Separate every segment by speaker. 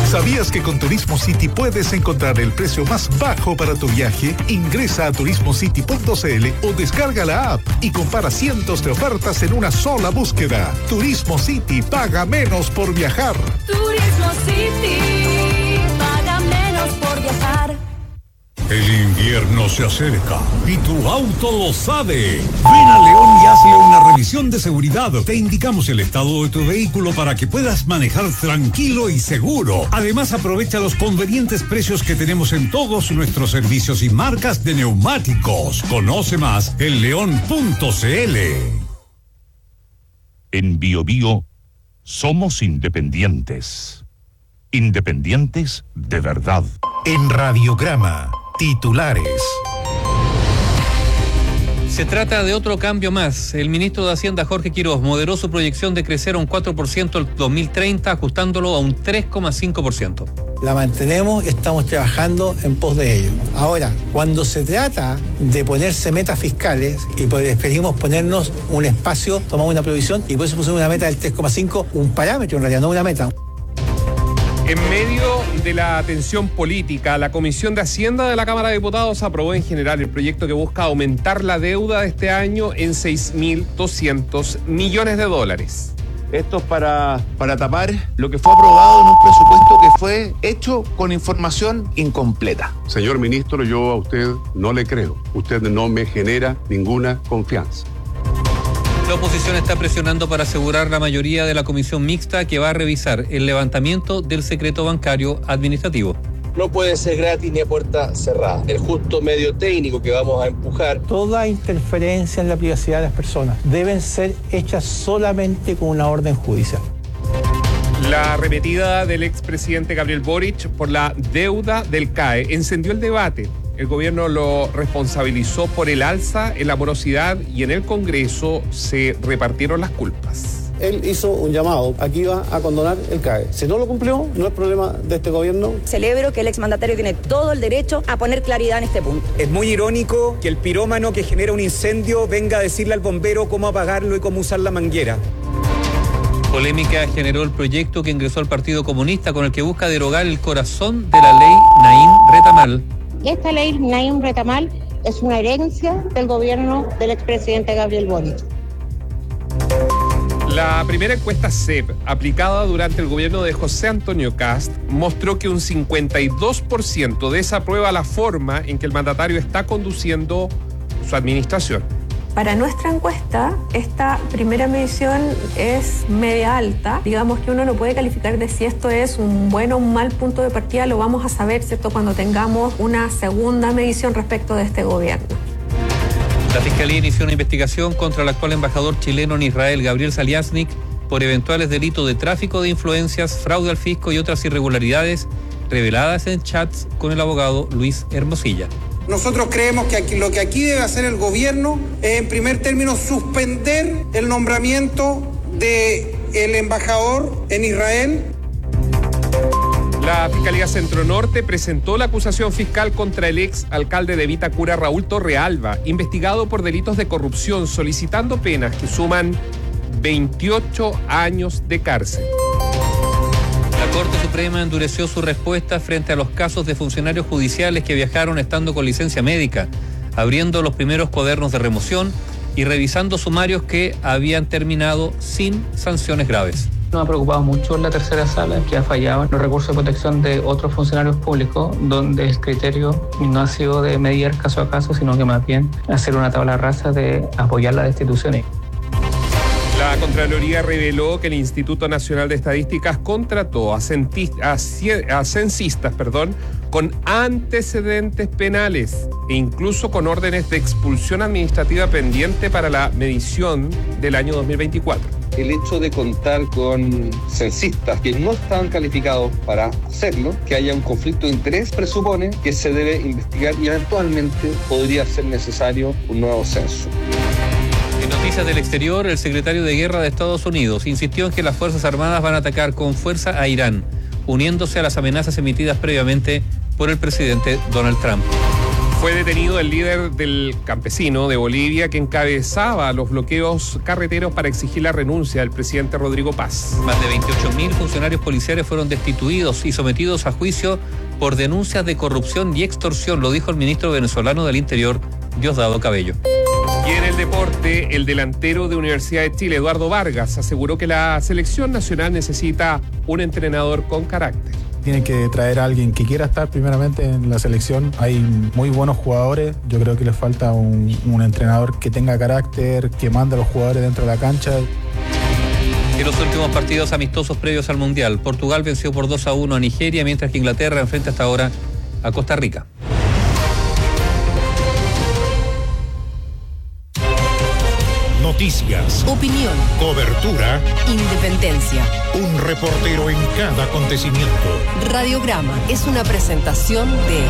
Speaker 1: ¿Sabías que con Turismo City puedes encontrar el precio más bajo para tu viaje? Ingresa a turismocity.cl o descarga la app y compara cientos de ofertas en una sola búsqueda. Turismo City, paga menos por viajar.
Speaker 2: Turismo City, paga menos por viajar.
Speaker 3: El invierno se acerca y tu auto lo sabe. Ven a León y hazle una revisión de seguridad. Te indicamos el estado de tu vehículo para que puedas manejar tranquilo y seguro. Además, aprovecha los convenientes precios que tenemos en todos nuestros servicios y marcas de neumáticos. Conoce más en león.cl.
Speaker 4: En BioBio somos independientes. Independientes de verdad.
Speaker 1: En Radiograma, titulares.
Speaker 5: Se trata de otro cambio más. El ministro de Hacienda, Jorge Quiroz, moderó su proyección de crecer a un 4% el 2030, ajustándolo a un 3,5%.
Speaker 6: La mantenemos y estamos trabajando en pos de ello. Ahora, cuando se trata de ponerse metas fiscales, y preferimos ponernos un espacio, tomamos una provisión y por eso pusimos una meta del 3,5, un parámetro en realidad, no una meta.
Speaker 7: En medio de la tensión política, la Comisión de Hacienda de la Cámara de Diputados aprobó en general el proyecto que busca aumentar la deuda de este año en $6.200 millones.
Speaker 8: Esto es para tapar lo que fue aprobado en un presupuesto que fue hecho con información incompleta.
Speaker 9: Señor ministro, yo a usted no le creo. Usted no me genera ninguna confianza.
Speaker 5: La oposición está presionando para asegurar la mayoría de la comisión mixta que va a revisar el levantamiento del secreto bancario administrativo.
Speaker 10: No puede ser gratis ni a puerta cerrada. El justo medio técnico que vamos a empujar.
Speaker 6: Toda interferencia en la privacidad de las personas deben ser hechas solamente con una orden judicial.
Speaker 7: La arremetida del expresidente Gabriel Boric por la deuda del CAE encendió el debate. El gobierno lo responsabilizó por el alza en la morosidad y en el Congreso se repartieron las culpas.
Speaker 11: Él hizo un llamado, aquí va a condonar el CAE. Si no lo cumplió, no es problema de este gobierno.
Speaker 12: Celebro que el exmandatario tiene todo el derecho a poner claridad en este punto.
Speaker 13: Es muy irónico que el pirómano que genera un incendio venga a decirle al bombero cómo apagarlo y cómo usar la manguera.
Speaker 5: Polémica generó el proyecto que ingresó al Partido Comunista con el que busca derogar el corazón de la ley Naim Retamal.
Speaker 14: Esta ley Naim Retamal es una herencia del gobierno del expresidente Gabriel Boric.
Speaker 7: La primera encuesta CEP, aplicada durante el gobierno de José Antonio Kast, mostró que un 52% desaprueba la forma en que el mandatario está conduciendo su administración.
Speaker 15: Para nuestra encuesta, esta primera medición es media alta. Digamos que uno no puede calificar de si esto es un buen o un mal punto de partida. Lo vamos a saber, ¿cierto?, cuando tengamos una segunda medición respecto de este gobierno.
Speaker 5: La Fiscalía inició una investigación contra el actual embajador chileno en Israel, Gabriel Saliasnik, por eventuales delitos de tráfico de influencias, fraude al fisco y otras irregularidades reveladas en chats con el abogado Luis Hermosilla.
Speaker 16: Nosotros creemos que lo que aquí debe hacer el gobierno es, en primer término, suspender el nombramiento del embajador en Israel.
Speaker 7: La Fiscalía Centro Norte presentó la acusación fiscal contra el ex alcalde de Vitacura, Raúl Torrealba, investigado por delitos de corrupción, solicitando penas que suman 28 años de cárcel.
Speaker 5: La Corte Suprema endureció su respuesta frente a los casos de funcionarios judiciales que viajaron estando con licencia médica, abriendo los primeros cuadernos de remoción y revisando sumarios que habían terminado sin sanciones graves.
Speaker 17: Nos ha preocupado mucho la tercera sala, que ha fallado en los recursos de protección de otros funcionarios públicos, donde el criterio no ha sido de medir caso a caso, sino que más bien hacer una tabla rasa de apoyar las destituciones.
Speaker 7: La Contraloría reveló que el Instituto Nacional de Estadísticas contrató a censistas con antecedentes penales e incluso con órdenes de expulsión administrativa pendiente para la medición del año 2024.
Speaker 10: El hecho de contar con censistas que no están calificados para hacerlo, que haya un conflicto de interés, presupone que se debe investigar y eventualmente podría ser necesario un nuevo censo.
Speaker 5: En noticias del exterior, el secretario de Guerra de Estados Unidos insistió en que las Fuerzas Armadas van a atacar con fuerza a Irán, uniéndose a las amenazas emitidas previamente por el presidente Donald Trump.
Speaker 7: Fue detenido el líder del campesino de Bolivia que encabezaba los bloqueos carreteros para exigir la renuncia del presidente Rodrigo Paz.
Speaker 5: Más de 28.000 funcionarios policiales fueron destituidos y sometidos a juicio por denuncias de corrupción y extorsión, lo dijo el ministro venezolano del Interior, Diosdado Cabello.
Speaker 7: Y en el deporte, el delantero de Universidad de Chile, Eduardo Vargas, aseguró que la selección nacional necesita un entrenador con carácter.
Speaker 18: Tienen que traer a alguien que quiera estar primeramente en la selección. Hay muy buenos jugadores. Yo creo que les falta un entrenador que tenga carácter, que mande a los jugadores dentro de la cancha.
Speaker 5: En los últimos partidos amistosos previos al Mundial, Portugal venció por 2-1 a Nigeria, mientras que Inglaterra enfrenta hasta ahora a Costa Rica.
Speaker 19: Noticias,
Speaker 20: opinión,
Speaker 19: cobertura,
Speaker 20: independencia.
Speaker 19: Un reportero en cada acontecimiento.
Speaker 20: Radiograma es una presentación de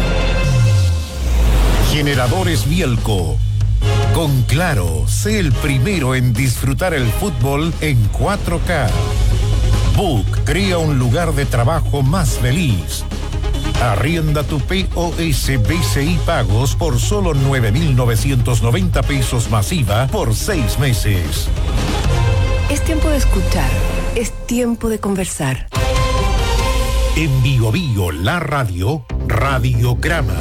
Speaker 19: Generadores Bielco. Con Claro, sé el primero en disfrutar el fútbol en 4K. Book crea un lugar de trabajo más feliz. Arrienda tu POS BCI Pagos por solo 9.990 pesos masiva por 6 meses.
Speaker 20: Es tiempo de escuchar, es tiempo de conversar.
Speaker 19: En Bio Bio, la radio, Radiograma.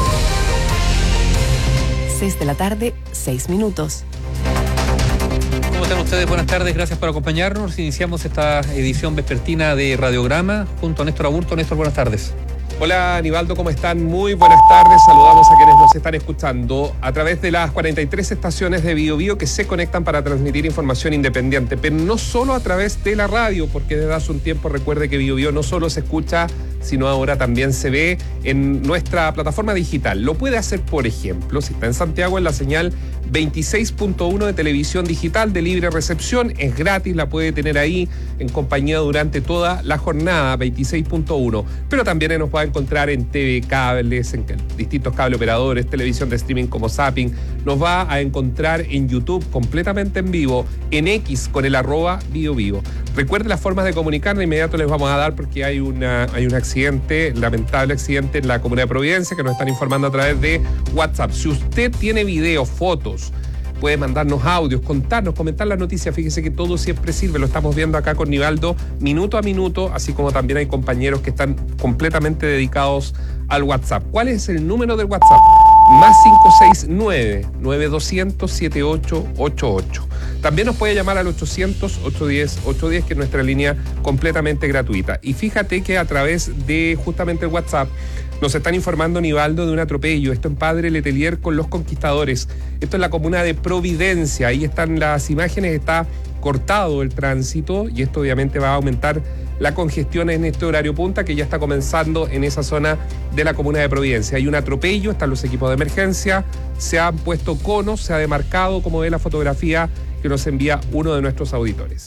Speaker 20: 6 de la tarde, 6 minutos.
Speaker 5: ¿Cómo están ustedes? Buenas tardes, gracias por acompañarnos. Iniciamos esta edición vespertina de Radiograma junto a Néstor Aburto. Néstor, buenas tardes.
Speaker 7: Hola Aníbaldo, ¿cómo están? Muy buenas tardes, saludamos a quienes nos están escuchando a través de las 43 estaciones de Bio Bio que se conectan para transmitir información independiente, pero no solo a través de la radio, porque desde hace un tiempo recuerde que Bio Bio no solo se escucha, sino ahora también se ve en nuestra plataforma digital. Lo puede hacer, por ejemplo, si está en Santiago, en la señal 26.1 de televisión digital de libre recepción, es gratis, la puede tener ahí en compañía durante toda la jornada, 26.1, pero también nos va a encontrar en TV cables, en distintos cable operadores, televisión de streaming como Zapping, nos va a encontrar en YouTube completamente en vivo, en X con el @BioBio. Recuerden las formas de comunicar, de inmediato les vamos a dar porque hay un accidente, lamentable accidente en la comuna de Providencia que nos están informando a través de WhatsApp. Si usted tiene videos, fotos, puede mandarnos audios, contarnos, comentar la noticia. Fíjese que todo siempre sirve, lo estamos viendo acá con Nivaldo minuto a minuto, así como también hay compañeros que están completamente dedicados al WhatsApp. ¿Cuál es el número del WhatsApp? Más 569-9200-7888. También nos puede llamar al 800-810-810, que es nuestra línea completamente gratuita. Y fíjate que a través de justamente el WhatsApp nos están informando, Nivaldo, de un atropello. Esto en Padre Letelier con Los Conquistadores. Esto es la comuna de Providencia. Ahí están las imágenes, está cortado el tránsito y esto obviamente va a aumentar la congestión en este horario punta que ya está comenzando en esa zona de la comuna de Providencia. Hay un atropello, están los equipos de emergencia, se han puesto conos, se ha demarcado, como ve la fotografía que nos envía uno de nuestros auditores.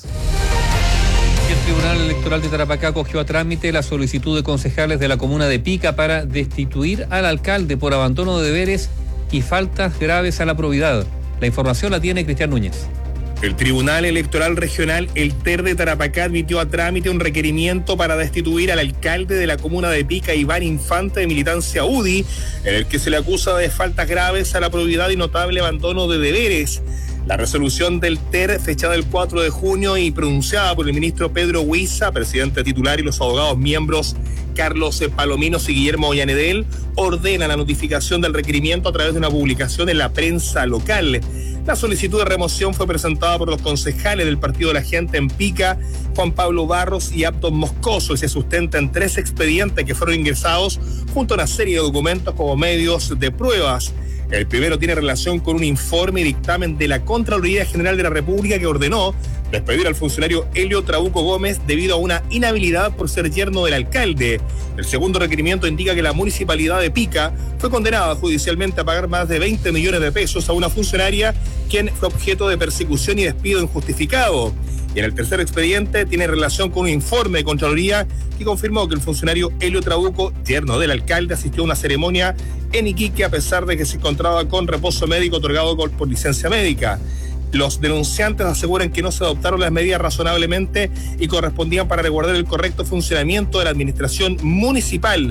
Speaker 5: El Tribunal Electoral de Tarapacá acogió a trámite la solicitud de concejales de la comuna de Pica para destituir al alcalde por abandono de deberes y faltas graves a la probidad. La información la tiene Cristian Núñez.
Speaker 21: El Tribunal Electoral Regional, el TER de Tarapacá, admitió a trámite un requerimiento para destituir al alcalde de la comuna de Pica, Iván Infante, de militancia UDI, en el que se le acusa de faltas graves a la probidad y notable abandono de deberes. La resolución del TER, fechada el 4 de junio y pronunciada por el ministro Pedro Huiza, presidente titular, y los abogados miembros Carlos Palominos y Guillermo Ollanedel, ordena la notificación del requerimiento a través de una publicación en la prensa local. La solicitud de remoción fue presentada por los concejales del Partido de la Gente en Pica, Juan Pablo Barros y Abdon Moscoso, y se sustenta en 3 expedientes que fueron ingresados junto a una serie de documentos como medios de pruebas. El primero tiene relación con un informe y dictamen de la Contraloría General de la República que ordenó despedir al funcionario Helio Trabuco Gómez debido a una inhabilidad por ser yerno del alcalde. El segundo requerimiento indica que la municipalidad de Pica fue condenada judicialmente a pagar más de 20 millones de pesos a una funcionaria quien fue objeto de persecución y despido injustificado. Y en el tercer expediente tiene relación con un informe de Contraloría que confirmó que el funcionario Helio Trabuco, yerno del alcalde, asistió a una ceremonia en Iquique a pesar de que se encontraba con reposo médico otorgado por licencia médica. Los denunciantes aseguran que no se adoptaron las medidas razonablemente y correspondían para resguardar el correcto funcionamiento de la administración municipal.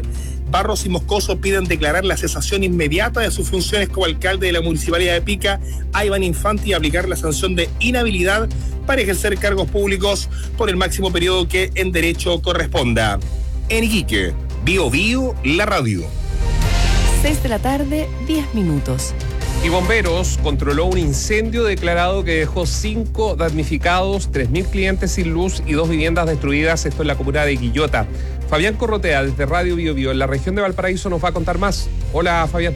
Speaker 21: Barros y Moscoso piden declarar la cesación inmediata de sus funciones como alcalde de la Municipalidad de Pica a Iván Infante y aplicar la sanción de inhabilidad para ejercer cargos públicos por el máximo periodo que en derecho corresponda. En Iquique, Bio Bio, la radio.
Speaker 20: 6 de la tarde, 10 minutos.
Speaker 7: Y Bomberos controló un incendio declarado que dejó 5 damnificados, 3.000 clientes sin luz y 2 viviendas destruidas, esto en la comuna de Quillota. Fabián Corrotea, desde Radio Bio Bio, en la región de Valparaíso, nos va a contar más. Hola, Fabián.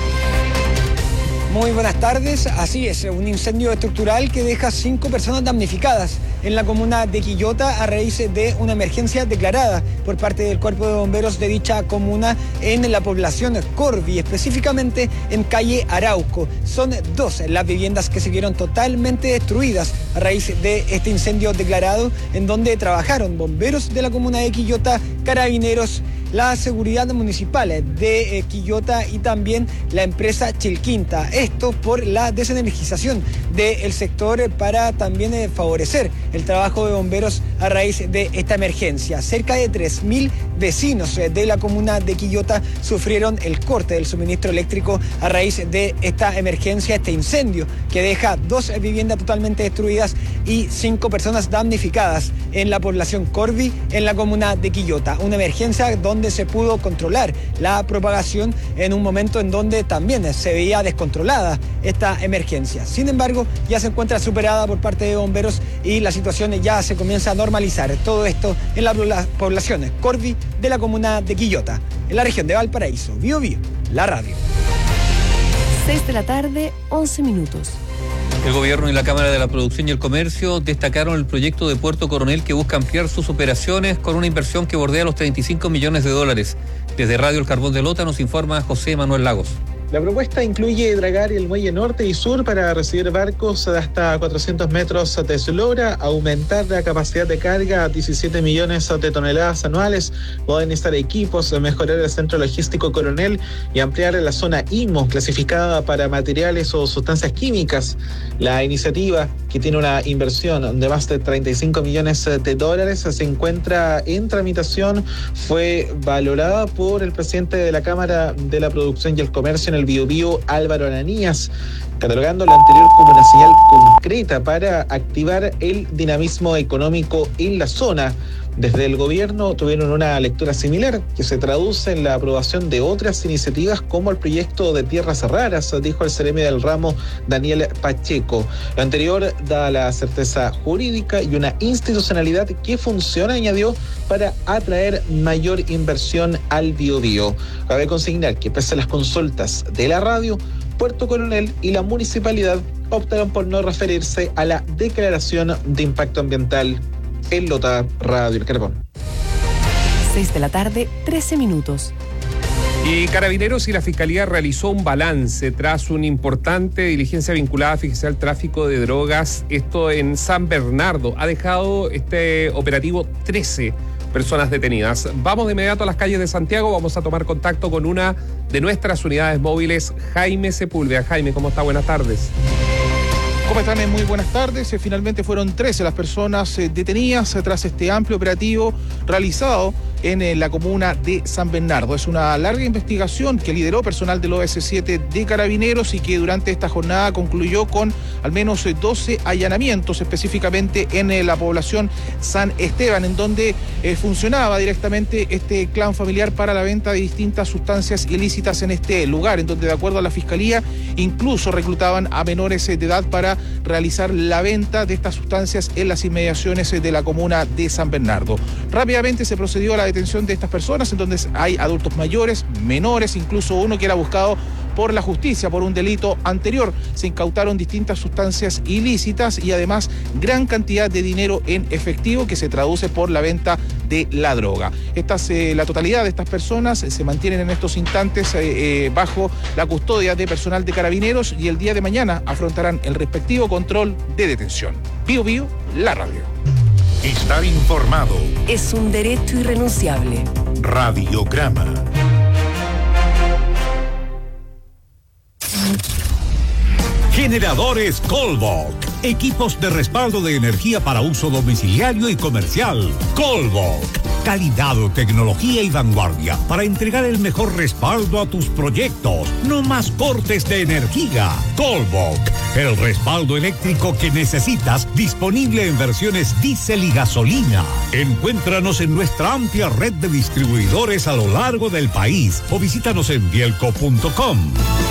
Speaker 2: Muy buenas tardes, así es, un incendio estructural que deja 5 personas damnificadas en la comuna de Quillota a raíz de una emergencia declarada por parte del Cuerpo de Bomberos de dicha comuna en la población Corvi, específicamente en calle Arauco. Son 2 las viviendas que se vieron totalmente destruidas a raíz de este incendio declarado, en donde trabajaron bomberos de la comuna de Quillota, carabineros, la seguridad municipal de Quillota y también la empresa Chilquinta. Esto por la desenergización del sector para también favorecer el trabajo de bomberos a raíz de esta emergencia. Cerca de 3.000 vecinos de la comuna de Quillota sufrieron el corte del suministro eléctrico a raíz de esta emergencia, este incendio que deja 2 viviendas totalmente destruidas y 5 personas damnificadas en la población Corvi en la comuna de Quillota. Una emergencia donde se pudo controlar la propagación en un momento en donde también se veía descontrolada esta emergencia. Sin embargo, ya se encuentra superada por parte de bomberos y la situación ya se comienza a normalizar. Todo esto en la población Corvi de la comuna de Quillota, en la región de Valparaíso. Bio Bio, la radio.
Speaker 20: 6 de la tarde, 11 minutos.
Speaker 5: El gobierno y la Cámara de la Producción y el Comercio destacaron el proyecto de Puerto Coronel que busca ampliar sus operaciones con una inversión que bordea los 35 millones de dólares. Desde Radio El Carbón de Lota nos informa José Manuel Lagos.
Speaker 22: La propuesta incluye dragar el muelle norte y sur para recibir barcos de hasta 400 metros de eslora, aumentar la capacidad de carga a 17 millones de toneladas anuales, modernizar equipos, mejorar el centro logístico Coronel y ampliar la zona IMO, clasificada para materiales o sustancias químicas. La iniciativa, que tiene una inversión de más de 35 millones de dólares, se encuentra en tramitación. Fue valorada por el presidente de la Cámara de la Producción y el Comercio en el Bio Bio, Álvaro Ananías, catalogando lo anterior como una señal concreta para activar el dinamismo económico en la zona. Desde el gobierno tuvieron una lectura similar que se traduce en la aprobación de otras iniciativas como el proyecto de tierras raras, dijo el seremi del ramo Daniel Pacheco. Lo anterior da la certeza jurídica y una institucionalidad que funciona, añadió, para atraer mayor inversión al Bio Bio. Cabe consignar que pese a las consultas de la radio, Puerto Coronel y la municipalidad optaron por no referirse a la declaración de impacto ambiental. En Lota, Radio El Carbón.
Speaker 20: 6 de la tarde, 13 minutos.
Speaker 7: Y Carabineros y la Fiscalía realizó un balance tras una importante diligencia vinculada, fíjese, al tráfico de drogas. Esto en San Bernardo. Ha dejado este operativo 13 personas detenidas. Vamos de inmediato a las calles de Santiago. Vamos a tomar contacto con una de nuestras unidades móviles, Jaime Sepúlveda. Jaime, ¿cómo está? Buenas tardes.
Speaker 23: ¿Cómo están? Muy buenas tardes. Finalmente fueron 13 las personas detenidas tras este amplio operativo realizado en la comuna de San Bernardo. Es una larga investigación que lideró personal del OS7 de Carabineros y que durante esta jornada concluyó con al menos 12 allanamientos, específicamente en la población San Esteban, en donde funcionaba directamente este clan familiar para la venta de distintas sustancias ilícitas en este lugar, en donde, de acuerdo a la Fiscalía, incluso reclutaban a menores de edad para realizar la venta de estas sustancias en las inmediaciones de la comuna de San Bernardo. Rápidamente se procedió a la detención de estas personas, en donde hay adultos mayores, menores, incluso uno que era buscado por la justicia por un delito anterior. Se incautaron distintas sustancias ilícitas y además gran cantidad de dinero en efectivo que se traduce por la venta de la droga. La totalidad de estas personas se mantienen en estos instantes bajo la custodia de personal de Carabineros y el día de mañana afrontarán el respectivo control de detención. Bio Bio, la radio.
Speaker 19: Estar informado
Speaker 20: es un derecho irrenunciable.
Speaker 19: Radiograma.
Speaker 3: Generadores Colbok. Equipos de respaldo de energía para uso domiciliario y comercial. Colbok. Calidad, tecnología y vanguardia para entregar el mejor respaldo a tus proyectos. No más cortes de energía. Colbok, el respaldo eléctrico que necesitas, disponible en versiones diésel y gasolina. Encuéntranos en nuestra amplia red de distribuidores a lo largo del país o visítanos en bielco.com.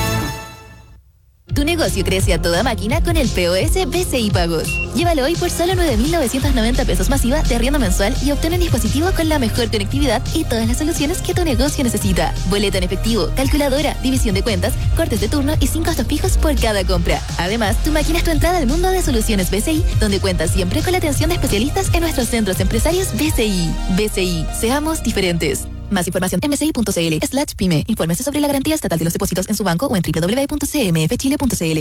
Speaker 1: Tu negocio crece a toda máquina con el POS BCI Pagos. Llévalo hoy por solo 9.990 pesos masiva de arriendo mensual y obtén un dispositivo con la mejor conectividad y todas las soluciones que tu negocio necesita. Boleto en efectivo, calculadora, división de cuentas, cortes de turno y 5 gastos fijos por cada compra. Además, tu máquina es tu entrada al mundo de soluciones BCI, donde cuentas siempre con la atención de especialistas en nuestros centros empresarios BCI. BCI, seamos diferentes. Más información en bci.cl/pyme. Infórmese sobre la garantía estatal de los depósitos en su banco o en www.cmfchile.cl.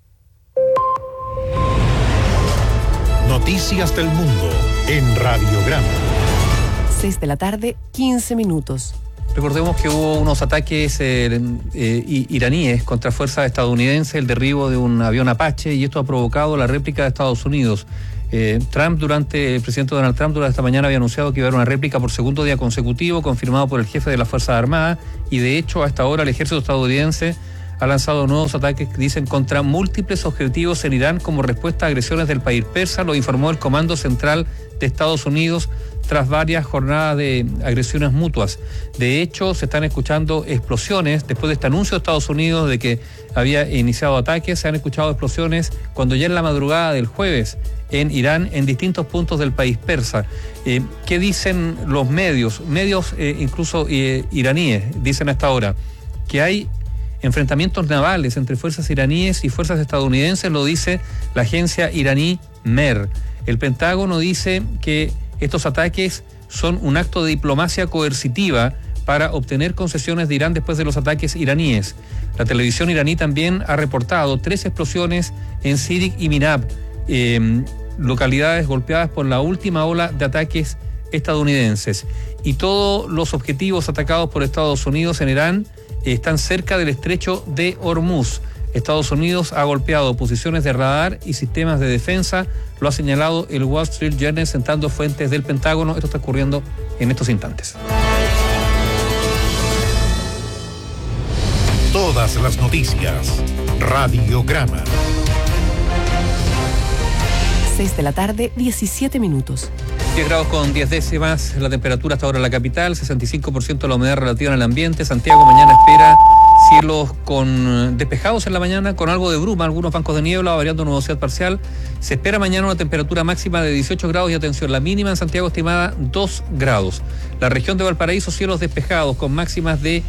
Speaker 19: Noticias del mundo en Radiograma.
Speaker 20: 6 de la tarde, 15 minutos.
Speaker 5: Recordemos que hubo unos ataques iraníes contra fuerzas estadounidenses, el derribo de un avión Apache, y esto ha provocado la réplica de Estados Unidos. El presidente Donald Trump durante esta mañana había anunciado que iba a haber una réplica por segundo día consecutivo, confirmado por el jefe de las Fuerzas Armadas, y de hecho a esta hora el ejército estadounidense ha lanzado nuevos ataques, dicen, contra múltiples objetivos en Irán como respuesta a agresiones del país persa, lo informó el Comando Central de Estados Unidos tras varias jornadas de agresiones mutuas. De hecho, se están escuchando explosiones después de este anuncio de Estados Unidos de que había iniciado ataques. Se han escuchado explosiones cuando ya en la madrugada del jueves en Irán, en distintos puntos del país persa. ¿Qué dicen los medios? Medios incluso iraníes dicen hasta ahora que hay enfrentamientos navales entre fuerzas iraníes y fuerzas estadounidenses, lo dice la agencia iraní MER. El Pentágono dice que estos ataques son un acto de diplomacia coercitiva para obtener concesiones de Irán después de los ataques iraníes. La televisión iraní también ha reportado 3 explosiones en Sirik y Minab, localidades golpeadas por la última ola de ataques estadounidenses. Y todos los objetivos atacados por Estados Unidos en Irán están cerca del estrecho de Hormuz. Estados Unidos ha golpeado posiciones de radar y sistemas de defensa, lo ha señalado el Wall Street Journal sentando fuentes del Pentágono. Esto está ocurriendo en estos instantes.
Speaker 19: Todas las noticias. Radiograma.
Speaker 20: 6 de la tarde, 17 minutos.
Speaker 5: 10 grados con 10 décimas, la temperatura hasta ahora en la capital, 65% de la humedad relativa en el ambiente. Santiago mañana espera cielos con despejados en la mañana, con algo de bruma, algunos bancos de niebla, variando nubosidad parcial. Se espera mañana una temperatura máxima de 18 grados y atención, la mínima en Santiago estimada 2 grados. La región de Valparaíso, cielos despejados con máximas de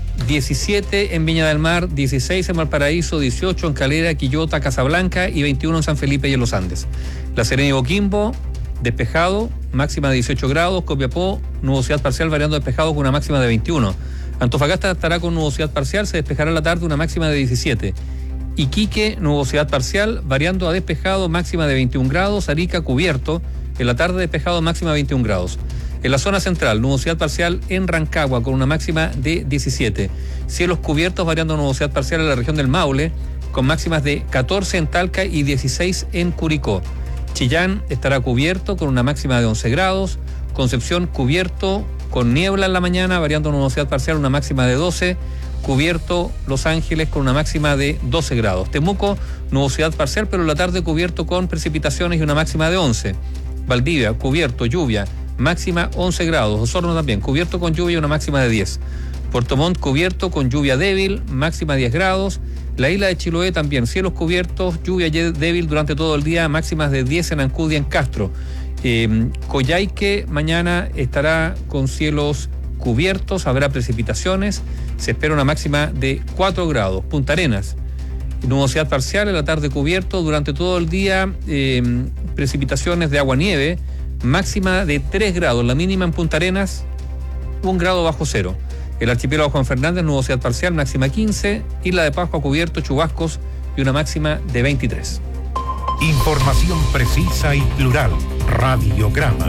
Speaker 5: 17 en Viña del Mar, 16 en Valparaíso, 18 en Calera, Quillota, Casablanca y 21 en San Felipe y en los Andes. La Serena y Coquimbo, despejado, máxima de 18 grados. Copiapó, nubosidad parcial variando despejado con una máxima de 21. Antofagasta estará con nubosidad parcial, se despejará en la tarde, una máxima de 17. Iquique, nubosidad parcial, variando a despejado, máxima de 21 grados. Arica, cubierto, en la tarde despejado, máxima de 21 grados. En la zona central, nubosidad parcial en Rancagua con una máxima de 17. Cielos cubiertos variando nubosidad parcial en la región del Maule, con máximas de 14 en Talca y 16 en Curicó. Chillán estará cubierto con una máxima de 11 grados. Concepción cubierto con niebla en la mañana, variando nubosidad parcial, una máxima de 12. Cubierto Los Ángeles con una máxima de 12 grados. Temuco, nubosidad parcial, pero en la tarde cubierto con precipitaciones y una máxima de 11. Valdivia, cubierto, lluvia, máxima 11 grados. Osorno también, cubierto con lluvia y una máxima de 10. Puerto Montt, cubierto con lluvia débil, máxima 10 grados. La isla de Chiloé también, cielos cubiertos, lluvia débil durante todo el día, máximas de 10 en Ancud y en Castro. Coyhaique mañana estará con cielos cubiertos, habrá precipitaciones, se espera una máxima de 4 grados. Punta Arenas, nubosidad parcial, en la tarde cubierto, durante todo el día precipitaciones de agua-nieve, máxima de 3 grados, la mínima en Punta Arenas 1 grado bajo cero. El archipiélago Juan Fernández, nubosidad parcial, máxima 15, Isla de Pascua cubierto, chubascos y una máxima de 23.
Speaker 19: Información precisa y plural. Radiograma.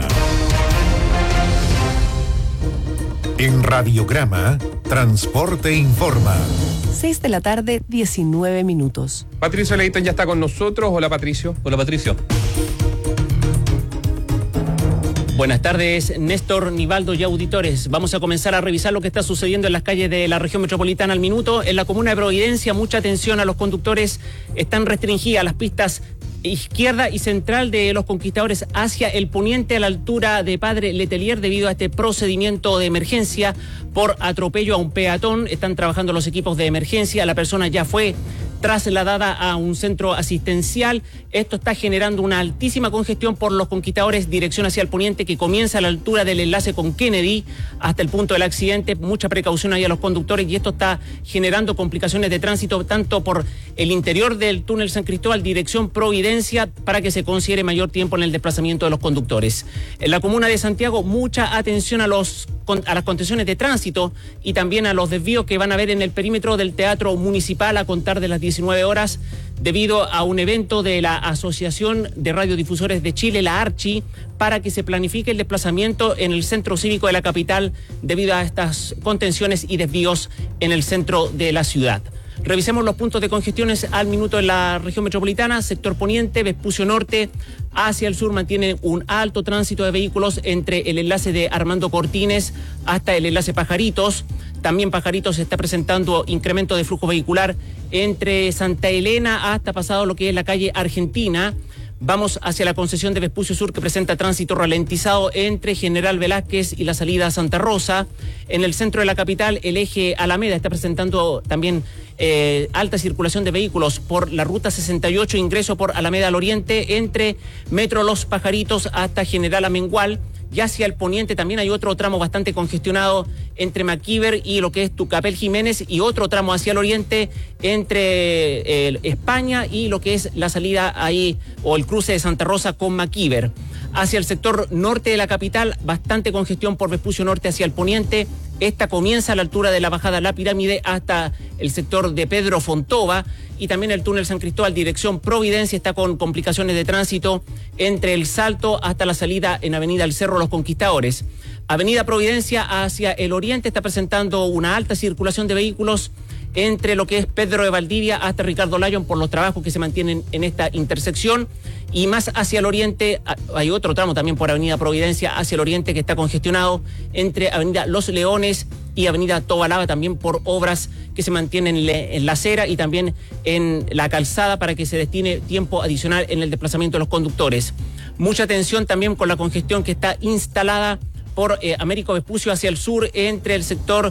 Speaker 19: En Radiograma, Transporte Informa.
Speaker 20: 6 de la tarde, 19 minutos.
Speaker 7: Patricio Leighton ya está con nosotros. Hola, Patricio.
Speaker 5: Hola, Patricio.
Speaker 4: Buenas tardes, Néstor, Nivaldo y auditores. Vamos a comenzar a revisar lo que está sucediendo en las calles de la región metropolitana al minuto. En la comuna de Providencia, mucha atención a los conductores. Están restringidas las pistas izquierda y central de los Conquistadores hacia el poniente a la altura de Padre Letelier debido a este procedimiento de emergencia por atropello a un peatón. Están trabajando los equipos de emergencia. La persona ya fue trasladada a un centro asistencial. Esto está generando una altísima congestión por los Conquistadores, dirección hacia el poniente, que comienza a la altura del enlace con Kennedy hasta el punto del accidente. Mucha precaución ahí a los conductores, y esto está generando complicaciones de tránsito tanto por el interior del túnel San Cristóbal, dirección Providencia, para que se considere mayor tiempo en el desplazamiento de los conductores. En la comuna de Santiago, mucha atención a las contenciones de tránsito y también a los desvíos que van a haber en el perímetro del Teatro Municipal a contar de las 19 horas debido a un evento de la Asociación de Radiodifusores de Chile, la ARCHI, para que se planifique el desplazamiento en el centro cívico de la capital debido a estas contenciones y desvíos en el centro de la ciudad. Revisemos los puntos de congestiones al minuto en la región metropolitana. Sector poniente, Vespucio Norte, hacia el sur mantiene un alto tránsito de vehículos entre el enlace de Armando Cortines hasta el enlace Pajaritos. También Pajaritos está presentando incremento de flujo vehicular entre Santa Elena hasta pasado lo que es la calle Argentina. Vamos hacia la concesión de Vespucio Sur, que presenta tránsito ralentizado entre General Velázquez y la salida a Santa Rosa. En el centro de la capital, el eje Alameda está presentando también alta circulación de vehículos por la ruta 68, ingreso por Alameda al Oriente, entre Metro Los Pajaritos hasta General Amengual. Y hacia el poniente también hay otro tramo bastante congestionado entre Maquíver y lo que es Tucapel Jiménez, y otro tramo hacia el oriente entre España y lo que es la salida ahí o el cruce de Santa Rosa con Maquíver. Hacia el sector norte de la capital, bastante congestión por Vespucio Norte hacia el poniente. Esta comienza a la altura de la bajada La Pirámide hasta el sector de Pedro Fontova, y también el túnel San Cristóbal dirección Providencia está con complicaciones de tránsito entre el Salto hasta la salida en Avenida El Cerro Los Conquistadores. Avenida Providencia hacia el oriente está presentando una alta circulación de vehículos entre lo que es Pedro de Valdivia hasta Ricardo Lyon por los trabajos que se mantienen en esta intersección. Y más hacia el oriente hay otro tramo también por Avenida Providencia hacia el oriente que está congestionado entre Avenida Los Leones y Avenida Tobalaba, también por obras que se mantienen en la acera y también en la calzada para que se destine tiempo adicional en el desplazamiento de los conductores. Mucha atención también con la congestión que está instalada por Américo Vespucio hacia el sur entre el sector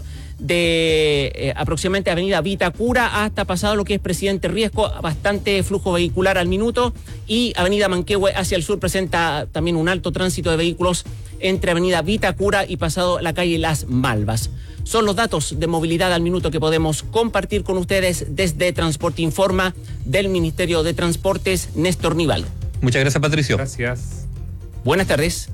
Speaker 4: de aproximadamente Avenida Vitacura hasta pasado lo que es Presidente Riesco, bastante flujo vehicular al minuto, y Avenida Manquehue hacia el sur presenta también un alto tránsito de vehículos entre Avenida Vitacura y pasado la calle Las Malvas. Son los datos de movilidad al minuto que podemos compartir con ustedes desde Transporte Informa del Ministerio de Transportes. Néstor Nivaldo.
Speaker 5: Muchas gracias, Patricio.
Speaker 7: Gracias.
Speaker 4: Buenas tardes.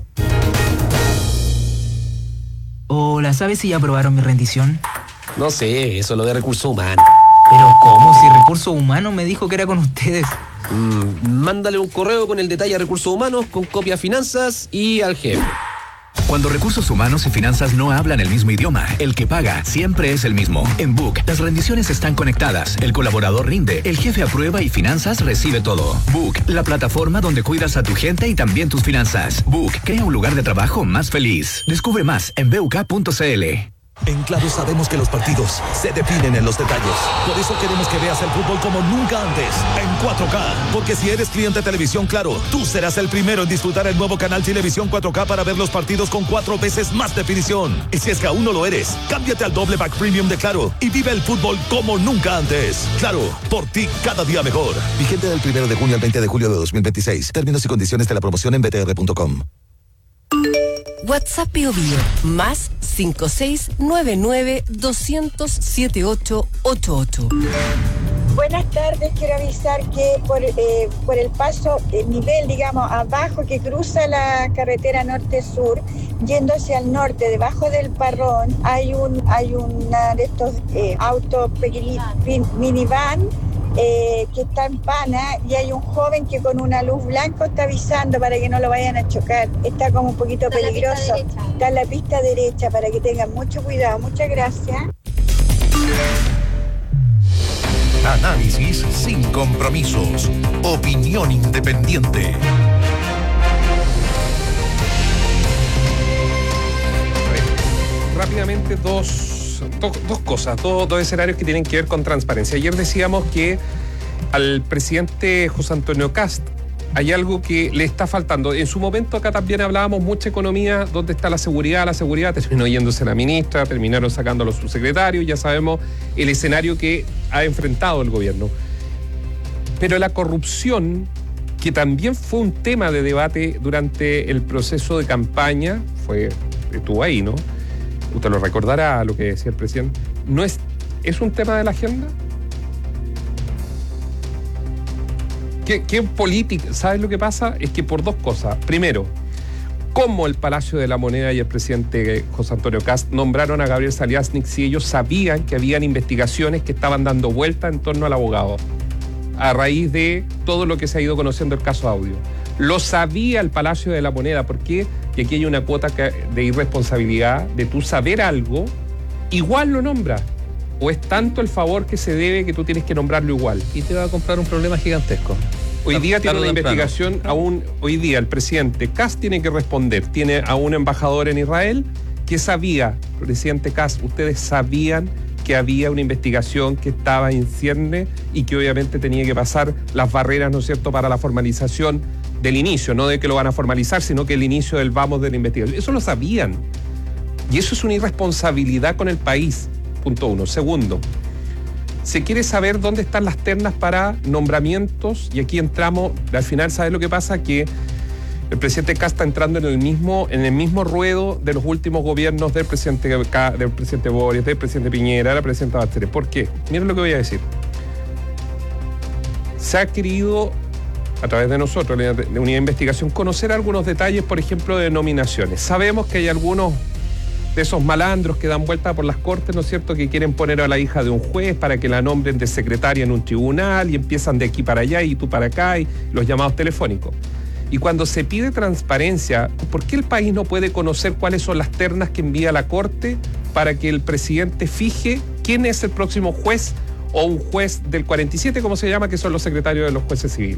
Speaker 8: Hola, ¿sabes si ya aprobaron mi rendición?
Speaker 9: No sé, eso es lo de recursos humanos.
Speaker 8: ¿Pero cómo? Si recursos humanos me dijo que era con ustedes.
Speaker 9: Mándale un correo con el detalle a recursos humanos, con copia a finanzas y al jefe.
Speaker 24: Cuando recursos humanos y finanzas no hablan el mismo idioma, el que paga siempre es el mismo. En Book, las rendiciones están conectadas, el colaborador rinde, el jefe aprueba y finanzas recibe todo. Book, la plataforma donde cuidas a tu gente y también tus finanzas. Book, crea un lugar de trabajo más feliz. Descubre más en buk.cl.
Speaker 25: En Claro sabemos que los partidos se definen en los detalles. Por eso queremos que veas el fútbol como nunca antes, en 4K. Porque si eres cliente de Televisión Claro, tú serás el primero en disfrutar el nuevo canal Televisión 4K para ver los partidos con 4 veces más definición. Y si es que aún no lo eres, cámbiate al doble pack premium de Claro y vive el fútbol como nunca antes. Claro, por ti cada día mejor. Vigente del 1 de junio al 20 de julio de 2026. Términos y condiciones de la promoción en btr.com.
Speaker 20: WhatsApp Bio Bio, más 5699-200-7888.
Speaker 26: Buenas tardes, quiero avisar que por el paso, el nivel, digamos, abajo que cruza la carretera norte-sur, yendo hacia el norte, debajo del Parrón, hay una de estos autos pequeñitos, minivan, que está en pana, y hay un joven que con una luz blanca está avisando para que no lo vayan a chocar. Está como un poquito peligroso. Está en la pista derecha para que tengan mucho cuidado. Muchas gracias.
Speaker 19: Análisis sin compromisos. Opinión independiente.
Speaker 7: rápidamente dos cosas, dos escenarios que tienen que ver con transparencia. Ayer decíamos que al presidente José Antonio Kast hay algo que le está faltando. En su momento acá también hablábamos mucha economía, ¿dónde está la seguridad? La seguridad terminó yéndose la ministra, terminaron sacando a los subsecretarios, ya sabemos el escenario que ha enfrentado el gobierno. Pero la corrupción, que también fue un tema de debate durante el proceso de campaña, estuvo ahí, ¿no? Usted lo recordará lo que decía el presidente. ¿No es un tema de la agenda? ¿Qué política? ¿Sabes lo que pasa? Es que por dos cosas. Primero, cómo el Palacio de la Moneda y el presidente José Antonio Kast nombraron a Gabriel Saliasnik si ellos sabían que habían investigaciones que estaban dando vuelta en torno al abogado, a raíz de todo lo que se ha ido conociendo el caso Audio. Lo sabía el Palacio de la Moneda. ¿Por qué? Y aquí hay una cuota de irresponsabilidad de tú saber algo, igual lo nombras. ¿O es tanto el favor que se debe que tú tienes que nombrarlo igual?
Speaker 5: Y te va a comprar un problema gigantesco.
Speaker 7: Hoy día tiene una investigación, hoy día el presidente Kast tiene que responder. Tiene a un embajador en Israel que sabía, presidente Kast, ustedes sabían que había una investigación que estaba en cierne y que obviamente tenía que pasar las barreras, ¿no es cierto?, para la formalización del inicio, no de que lo van a formalizar, sino que el inicio del vamos de la investigación. Eso lo sabían. Y eso es una irresponsabilidad con el país, punto uno. Segundo, se quiere saber dónde están las ternas para nombramientos, y aquí entramos, al final, ¿sabes lo que pasa? Que el presidente Kast está entrando en el mismo ruedo de los últimos gobiernos del presidente Boris, del presidente Piñera, de la presidenta Bachelet. ¿Por qué? Miren lo que voy a decir. Se ha querido, a través de nosotros, de unidad de investigación, conocer algunos detalles, por ejemplo, de nominaciones. Sabemos que hay algunos de esos malandros que dan vuelta por las cortes, ¿no es cierto?, que quieren poner a la hija de un juez para que la nombren de secretaria en un tribunal y empiezan de aquí para allá y tú para acá y los llamados telefónicos. Y cuando se pide transparencia, ¿por qué el país no puede conocer cuáles son las ternas que envía la Corte para que el presidente fije quién es el próximo juez o un juez del 47, como se llama, que son los secretarios de los jueces civiles?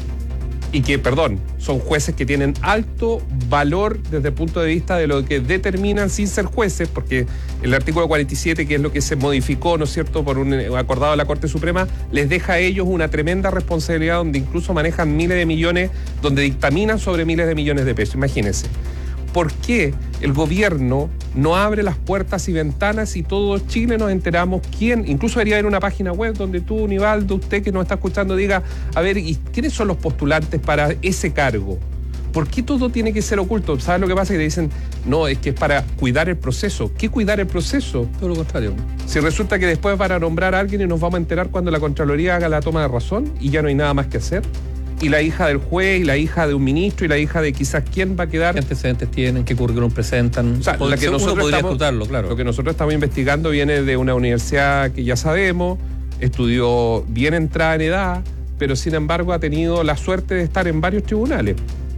Speaker 7: Y que, son jueces que tienen alto valor desde el punto de vista de lo que determinan sin ser jueces, porque el artículo 47, que es lo que se modificó, ¿no es cierto?, por un acordado de la Corte Suprema, les deja a ellos una tremenda responsabilidad donde incluso manejan miles de millones, donde dictaminan sobre miles de millones de pesos. Imagínense. ¿Por qué el gobierno no abre las puertas y ventanas y todo Chile nos enteramos quién? Incluso debería haber una página web donde tú, Nivaldo, usted que nos está escuchando, diga, a ver, ¿y quiénes son los postulantes para ese cargo? ¿Por qué todo tiene que ser oculto? ¿Sabes lo que pasa? Que te dicen, no, es que es para cuidar el proceso. ¿Qué cuidar el proceso?
Speaker 5: Todo lo contrario.
Speaker 7: Si resulta que después van a nombrar a alguien y nos vamos a enterar cuando la Contraloría haga la toma de razón y ya no hay nada más que hacer. Y la hija del juez, y la hija de un ministro, y la hija de quizás quién va a quedar.
Speaker 5: ¿Qué antecedentes tienen? ¿Qué currículum presentan?
Speaker 7: O sea, la que nosotros
Speaker 5: podría
Speaker 7: estamos,
Speaker 5: escrutarlo, claro.
Speaker 7: Lo que nosotros estamos investigando viene de una universidad que ya sabemos, estudió bien entrada en edad, pero sin embargo ha tenido la suerte de estar en varios tribunales.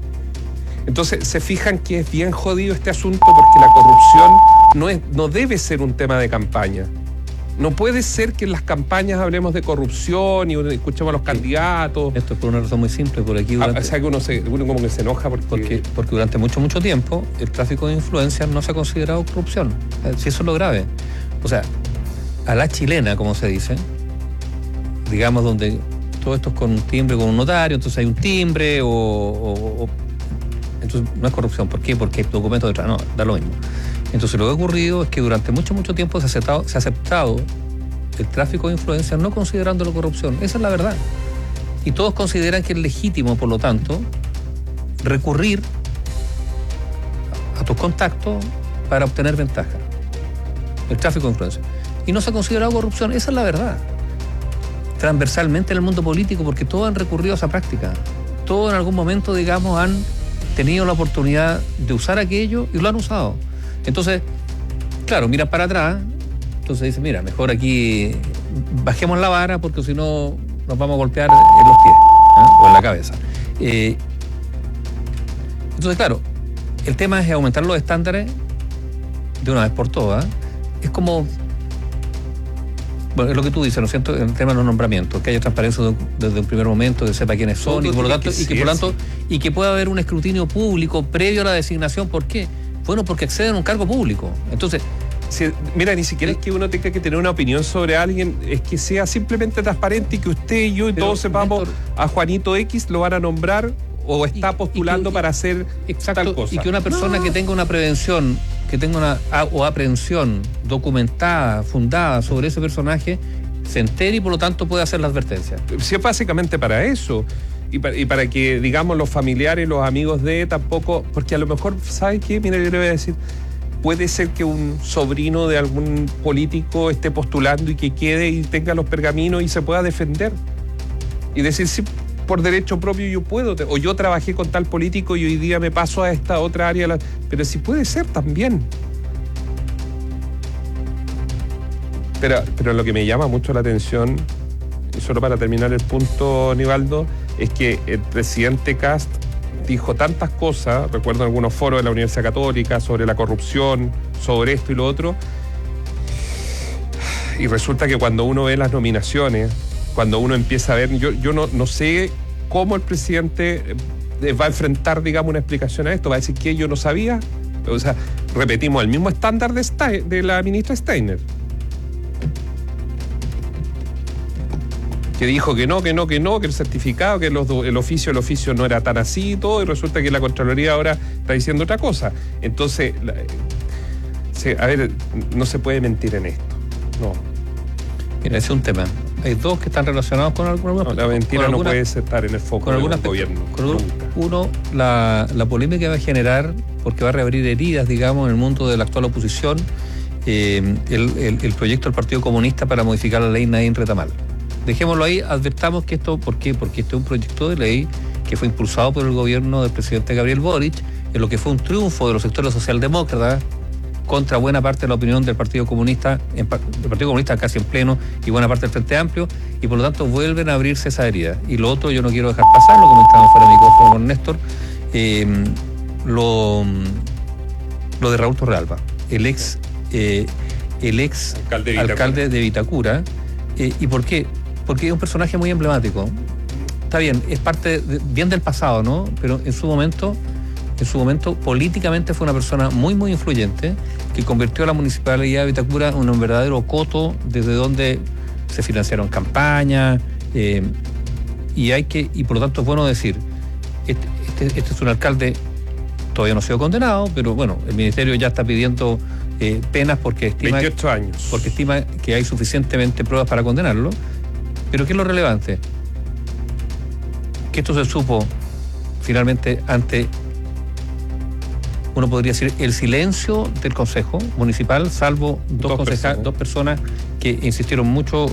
Speaker 7: Entonces se fijan que es bien jodido este asunto porque la corrupción no debe ser un tema de campaña. No puede ser que en las campañas hablemos de corrupción y escuchemos a los candidatos.
Speaker 5: Esto es por una razón muy simple. Por aquí durante,
Speaker 7: o sea que uno como que se enoja
Speaker 5: porque durante mucho tiempo el tráfico de influencias no se ha considerado corrupción. Si eso es lo grave. O sea, a la chilena, como se dice, digamos, donde todo esto es con un timbre, con un notario, entonces hay un timbre entonces no es corrupción. ¿Por qué? Porque hay documentos detrás. No, da lo mismo. Entonces lo que ha ocurrido es que durante mucho tiempo se ha aceptado el tráfico de influencias no considerándolo corrupción. Esa es la verdad. Y todos consideran que es legítimo, por lo tanto, recurrir a tus contactos para obtener ventaja. El tráfico de influencias. Y no se ha considerado corrupción. Esa es la verdad. Transversalmente en el mundo político, porque todos han recurrido a esa práctica. Todos en algún momento, digamos, han tenido la oportunidad de usar aquello y lo han usado. Entonces, claro, miran para atrás, entonces dicen, mira, mejor aquí bajemos la vara porque si no nos vamos a golpear en los pies, ¿no? O en la cabeza. Entonces, claro, el tema es aumentar los estándares de una vez por todas. Es como, bueno, es lo que tú dices, ¿no es cierto?, en el tema de los nombramientos, que haya transparencia desde un primer momento, que sepa quiénes son y por lo tanto, y que pueda haber un escrutinio público previo a la designación. ¿Por qué? Bueno, porque acceden a un cargo público. Entonces,
Speaker 7: Mira, ni siquiera es que uno tenga que tener una opinión sobre alguien, es que sea simplemente transparente y que usted y yo y todos sepamos, a Juanito X lo van a nombrar o está postulando para hacer tal cosa.
Speaker 5: Y que una persona que tenga una prevención, que tenga una aprehensión documentada, fundada sobre ese personaje, se entere y por lo tanto puede hacer la advertencia.
Speaker 7: Sí, es básicamente para eso. Y para que, digamos, los familiares, los amigos de tampoco, porque a lo mejor, ¿sabe qué? Mira, yo le voy a decir, puede ser que un sobrino de algún político esté postulando y que quede y tenga los pergaminos y se pueda defender. Y decir, sí, por derecho propio yo puedo, o yo trabajé con tal político y hoy día me paso a esta otra área, pero sí puede ser también. Pero lo que me llama mucho la atención, y solo para terminar el punto, Nivaldo, es que el presidente Kast dijo tantas cosas, recuerdo en algunos foros de la Universidad Católica, sobre la corrupción, sobre esto y lo otro, y resulta que cuando uno ve las nominaciones, cuando uno empieza a ver, yo no sé cómo el presidente va a enfrentar, digamos, una explicación a esto, va a decir que yo no sabía, o sea, repetimos el mismo estándar de la ministra Steiner, que dijo que no, que el certificado, que el oficio no era tan así y todo, y resulta que la Contraloría ahora está diciendo otra cosa. Entonces, a ver, no se puede mentir en esto. No.
Speaker 5: Mira, ese es un tema. Hay dos que están relacionados con alguna...
Speaker 7: No, la mentira no puede estar en el foco del gobierno.
Speaker 5: Uno, la polémica que va a generar, porque va a reabrir heridas, digamos, en el mundo de la actual oposición, el proyecto del Partido Comunista para modificar la ley Nadine Retamal. Dejémoslo ahí, advertamos que esto, ¿por qué? Porque este es un proyecto de ley que fue impulsado por el gobierno del presidente Gabriel Boric, en lo que fue un triunfo de los sectores socialdemócratas contra buena parte de la opinión del Partido Comunista, casi en pleno, y buena parte del Frente Amplio, y por lo tanto vuelven a abrirse esa herida. Y lo otro, yo no quiero dejar pasar, lo comentábamos fuera de micrófono con Néstor, lo de Raúl Torrealba, el ex alcalde de Vitacura. ¿Y por qué? Porque es un personaje muy emblemático. Está bien, es parte bien del pasado, ¿no? Pero en su momento políticamente fue una persona muy, muy influyente que convirtió a la Municipalidad de Vitacura en un verdadero coto desde donde se financiaron campañas, y por lo tanto es bueno decir, este es un alcalde, todavía no ha sido condenado, pero bueno, el ministerio ya está pidiendo penas porque estima
Speaker 7: 28 años.
Speaker 5: Porque estima que hay suficientemente pruebas para condenarlo. Pero ¿qué es lo relevante? Que esto se supo finalmente ante, uno podría decir, el silencio del Consejo Municipal, salvo dos personas que insistieron mucho,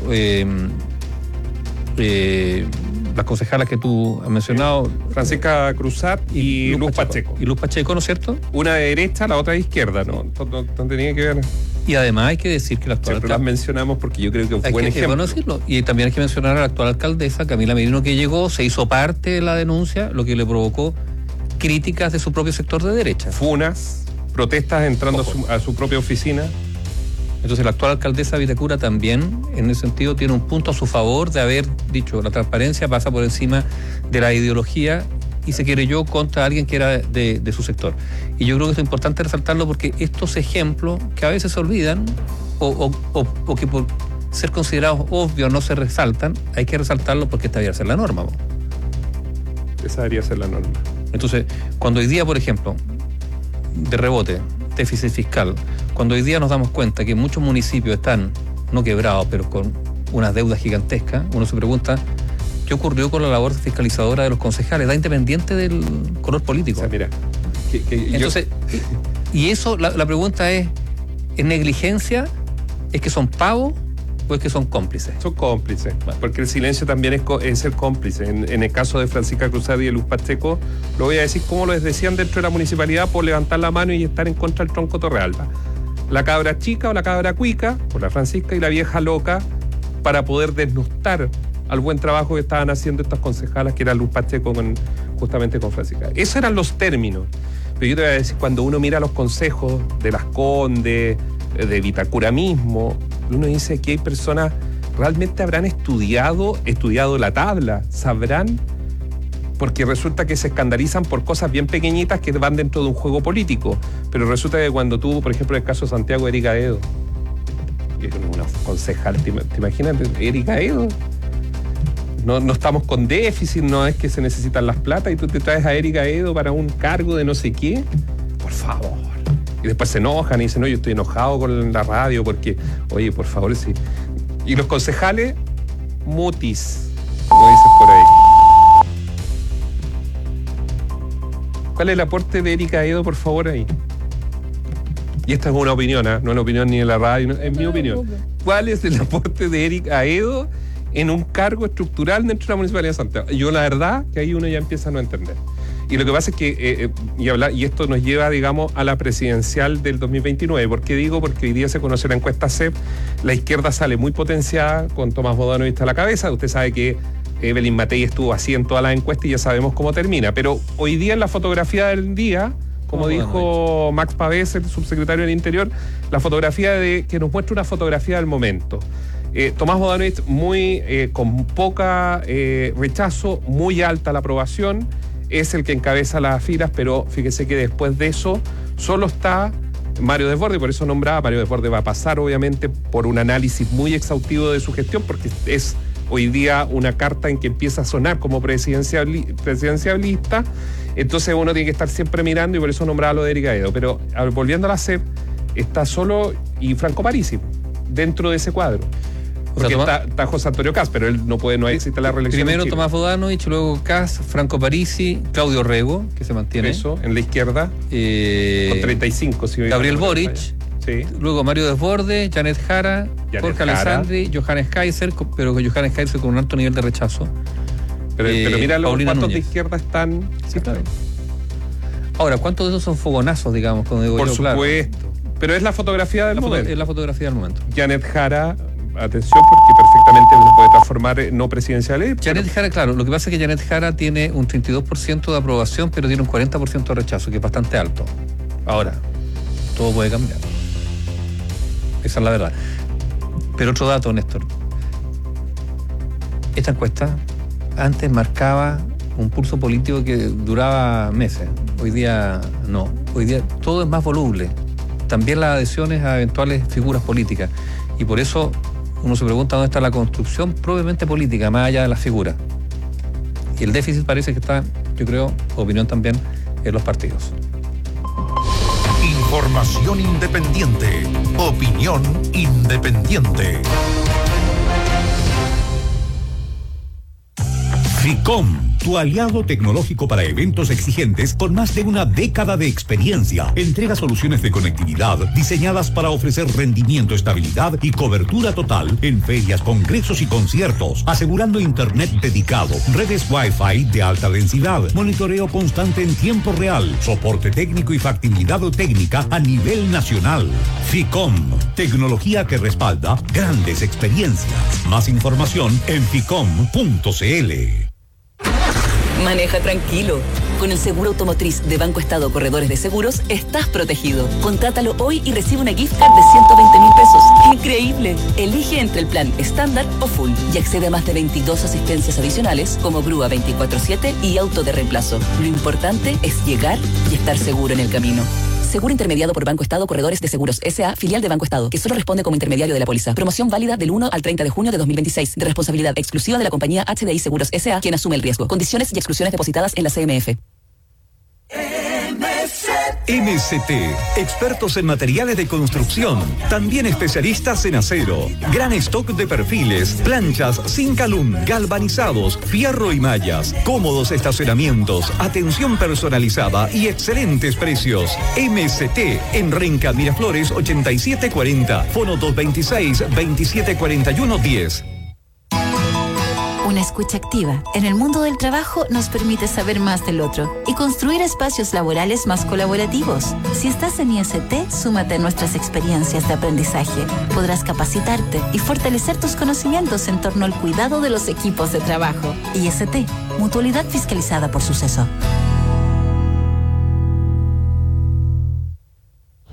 Speaker 5: las concejalas que tú has mencionado,
Speaker 7: Francisca Cruzat y Luz Pacheco.
Speaker 5: Y Luz Pacheco, ¿no es cierto?
Speaker 7: Una de derecha, la otra de izquierda, ¿no? No tenía que ver.
Speaker 5: Y además hay que decir que la actual
Speaker 7: siempre las mencionamos porque yo creo que es un buen ejemplo.
Speaker 5: Bueno decirlo. Y también hay que mencionar a la actual alcaldesa, Camila Merino, que llegó, se hizo parte de la denuncia, lo que le provocó críticas de su propio sector de derecha.
Speaker 7: Funas, protestas entrando a su propia oficina.
Speaker 5: Entonces la actual alcaldesa de Vitacura también, en ese sentido, tiene un punto a su favor de haber dicho la transparencia pasa por encima de la ideología y se querelló contra alguien que era de su sector. Y yo creo que es importante resaltarlo porque estos ejemplos que a veces se olvidan o que por ser considerados obvios no se resaltan, hay que resaltarlo porque esta debería ser la norma.
Speaker 7: Esa debería ser la norma.
Speaker 5: Entonces, cuando hoy día, por ejemplo, de rebote, déficit fiscal, cuando hoy día nos damos cuenta que muchos municipios están, no quebrados, pero con unas deudas gigantescas, uno se pregunta, ¿qué ocurrió con la labor fiscalizadora de los concejales? Da independiente del color político.
Speaker 7: O sea, mira,
Speaker 5: entonces, y eso, la pregunta es negligencia? ¿Es que son pavos o es que son cómplices?
Speaker 7: Son cómplices, porque el silencio también es ser cómplice. En el caso de Francisca Cruzat y de Luz Pacheco, lo voy a decir como lo decían dentro de la municipalidad por levantar la mano y estar en contra del tronco Torrealba. La cabra chica o la cabra cuica, por la Francisca, y la vieja loca, para poder desnostar al buen trabajo que estaban haciendo estas concejalas, que era Luz Pacheco justamente con Francisca. Esos eran los términos. Pero yo te voy a decir, cuando uno mira los consejos de Las Condes, de Vitacura mismo, uno dice que hay personas realmente habrán estudiado la tabla, sabrán, porque resulta que se escandalizan por cosas bien pequeñitas que van dentro de un juego político. Pero resulta que cuando tuvo, por ejemplo, el caso de Santiago, Erika Edo, que es una concejal, ¿te imaginas? Erika Edo. No estamos con déficit, no es que se necesitan las plata y tú te traes a Erika Edo para un cargo de no sé qué. Por favor. Y después se enojan y dicen, no, yo estoy enojado con la radio porque, oye, por favor, sí. Y los concejales, mutis, como dicen por ahí. ¿Cuál es el aporte de Erika Edo, por favor, ahí? Y esta es una opinión, no es una opinión ni de la radio, es mi opinión. ¿Cuál es el aporte de Erika Edo en un cargo estructural dentro de la Municipalidad de Santiago? Yo la verdad que ahí uno ya empieza a no entender. Y lo que pasa es que, y esto nos lleva, digamos, a la presidencial del 2029. ¿Por qué digo? Porque hoy día se conoce la encuesta CEP, la izquierda sale muy potenciada con Tomás Bodanovich a la cabeza. Usted sabe que Evelyn Matei estuvo así en todas las encuestas y ya sabemos cómo termina. Pero hoy día en la fotografía del día, como dijo Max Pavés, el subsecretario del Interior, la fotografía que nos muestra una fotografía del momento. Tomás Bodanovich con poca rechazo, muy alta la aprobación, es el que encabeza las filas, pero fíjese que después de eso solo está Mario Desbordes, por eso nombraba. Mario Desbordes va a pasar obviamente por un análisis muy exhaustivo de su gestión, porque es hoy día una carta en que empieza a sonar como presidencialista, entonces uno tiene que estar siempre mirando y por eso nombraba lo de Erika Edo. Pero volviendo a la CEP, está solo y Franco Parisi dentro de ese cuadro. Porque está José Antonio Kast, pero él no existe la reelección.
Speaker 5: Primero Tomás Bodanovich, luego Kast, Franco Parisi, Claudio Rego, que se mantiene.
Speaker 7: Eso, en la izquierda, con 35. Si
Speaker 5: Gabriel Boric, sí. Luego Mario Desbordes, Janet Jara, Jorge Alessandri, Johannes Kaiser, pero Johannes Kaiser con un alto nivel de rechazo.
Speaker 7: Pero mira cuántos de izquierda están.
Speaker 5: Sí, claro. Ahora, ¿cuántos de esos son fogonazos, digamos? Por
Speaker 7: supuesto. Claro. Pero es la fotografía del momento.
Speaker 5: Es la fotografía del momento.
Speaker 7: Janet Jara, atención, porque perfectamente se puede transformar en no presidencial.
Speaker 5: Janet Jara, claro, lo que pasa es que Janet Jara tiene un 32% de aprobación, pero tiene un 40% de rechazo, que es bastante alto. Ahora, todo puede cambiar. Esa es la verdad. Pero otro dato, Néstor. Esta encuesta antes marcaba un pulso político que duraba meses. Hoy día no. Hoy día todo es más voluble. También las adhesiones a eventuales figuras políticas. Y por eso uno se pregunta dónde está la construcción probablemente política, más allá de las figuras. Y el déficit parece que está, yo creo, opinión también, en los partidos.
Speaker 19: Información independiente. Opinión independiente.
Speaker 3: FICOM, tu aliado tecnológico para eventos exigentes con más de una década de experiencia. Entrega soluciones de conectividad diseñadas para ofrecer rendimiento, estabilidad y cobertura total en ferias, congresos y conciertos, asegurando internet dedicado, redes Wi-Fi de alta densidad, monitoreo constante en tiempo real, soporte técnico y factibilidad técnica a nivel nacional. FICOM, tecnología que respalda grandes experiencias. Más información en ficom.cl.
Speaker 6: Maneja tranquilo. Con el seguro automotriz de Banco Estado Corredores de Seguros, estás protegido. Contrátalo hoy y recibe una gift card de 120.000 pesos. ¡Increíble! Elige entre el plan estándar o full y accede a más de 22 asistencias adicionales como grúa 24/7 y auto de reemplazo. Lo importante es llegar y estar seguro en el camino. Seguro intermediado por Banco Estado Corredores de Seguros S.A., filial de Banco Estado, que solo responde como intermediario de la póliza. Promoción válida del 1 al 30 de junio de 2026. De responsabilidad exclusiva de la compañía HDI Seguros S.A., quien asume el riesgo. Condiciones y exclusiones depositadas en la CMF.
Speaker 11: MST, expertos en materiales de construcción, también especialistas en acero, gran stock de perfiles, planchas, Zincalum, galvanizados, fierro y mallas, cómodos estacionamientos, atención personalizada y excelentes precios. MST, en Renca Miraflores 8740, fono 226-2741-10.
Speaker 12: Una escucha activa en el mundo del trabajo nos permite saber más del otro y construir espacios laborales más colaborativos. Si estás en IST, súmate a nuestras experiencias de aprendizaje. Podrás capacitarte y fortalecer tus conocimientos en torno al cuidado de los equipos de trabajo. IST, mutualidad fiscalizada por Suceso.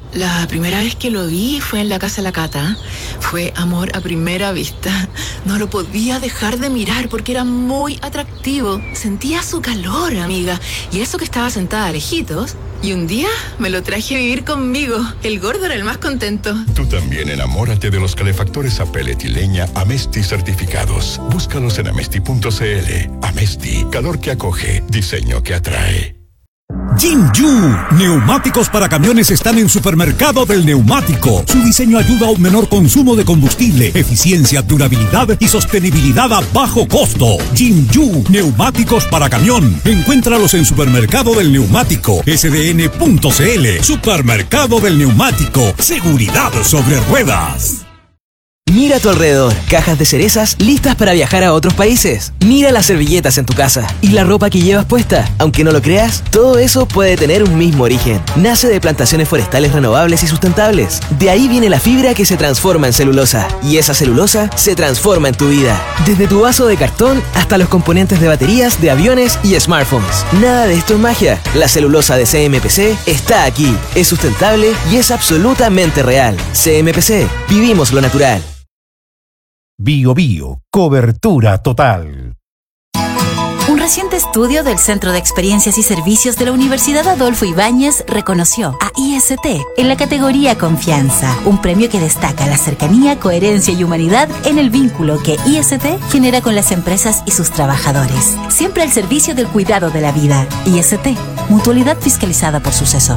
Speaker 10: La primera vez que lo vi fue en la casa de la Cata. Fue amor a primera vista. No lo podía dejar de mirar porque era muy atractivo. Sentía su calor, amiga. Y eso que estaba sentada lejitos. Y un día me lo traje a vivir conmigo. El gordo era el más contento.
Speaker 13: Tú también enamórate de los calefactores a pellet y leña Amesti certificados. Búscalos en amesti.cl. Amesti, calor que acoge, diseño que atrae.
Speaker 3: Jinju, neumáticos para camiones están en Supermercado del Neumático. Su diseño ayuda a un menor consumo de combustible, eficiencia, durabilidad y sostenibilidad a bajo costo. Jinju, neumáticos para camión. Encuéntralos en Supermercado del Neumático, sdn.cl. Supermercado del Neumático, seguridad sobre ruedas.
Speaker 14: Mira a tu alrededor, cajas de cerezas listas para viajar a otros países. Mira las servilletas en tu casa y la ropa que llevas puesta. Aunque no lo creas, todo eso puede tener un mismo origen. Nace de plantaciones forestales renovables y sustentables. De ahí viene la fibra que se transforma en celulosa. Y esa celulosa se transforma en tu vida. Desde tu vaso de cartón hasta los componentes de baterías, de aviones y smartphones. Nada de esto es magia. La celulosa de CMPC está aquí. Es sustentable y es absolutamente real. CMPC, vivimos lo natural.
Speaker 19: Bio Bio, cobertura total.
Speaker 12: Un reciente estudio del Centro de Experiencias y Servicios de la Universidad Adolfo Ibáñez reconoció a IST en la categoría Confianza, un premio que destaca la cercanía, coherencia y humanidad en el vínculo que IST genera con las empresas y sus trabajadores. Siempre al servicio del cuidado de la vida. IST, mutualidad fiscalizada por Suceso.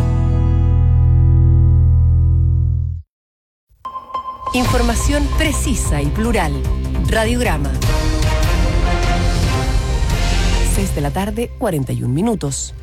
Speaker 20: Información precisa y plural. Radiograma. 6 de la tarde, 41 minutos.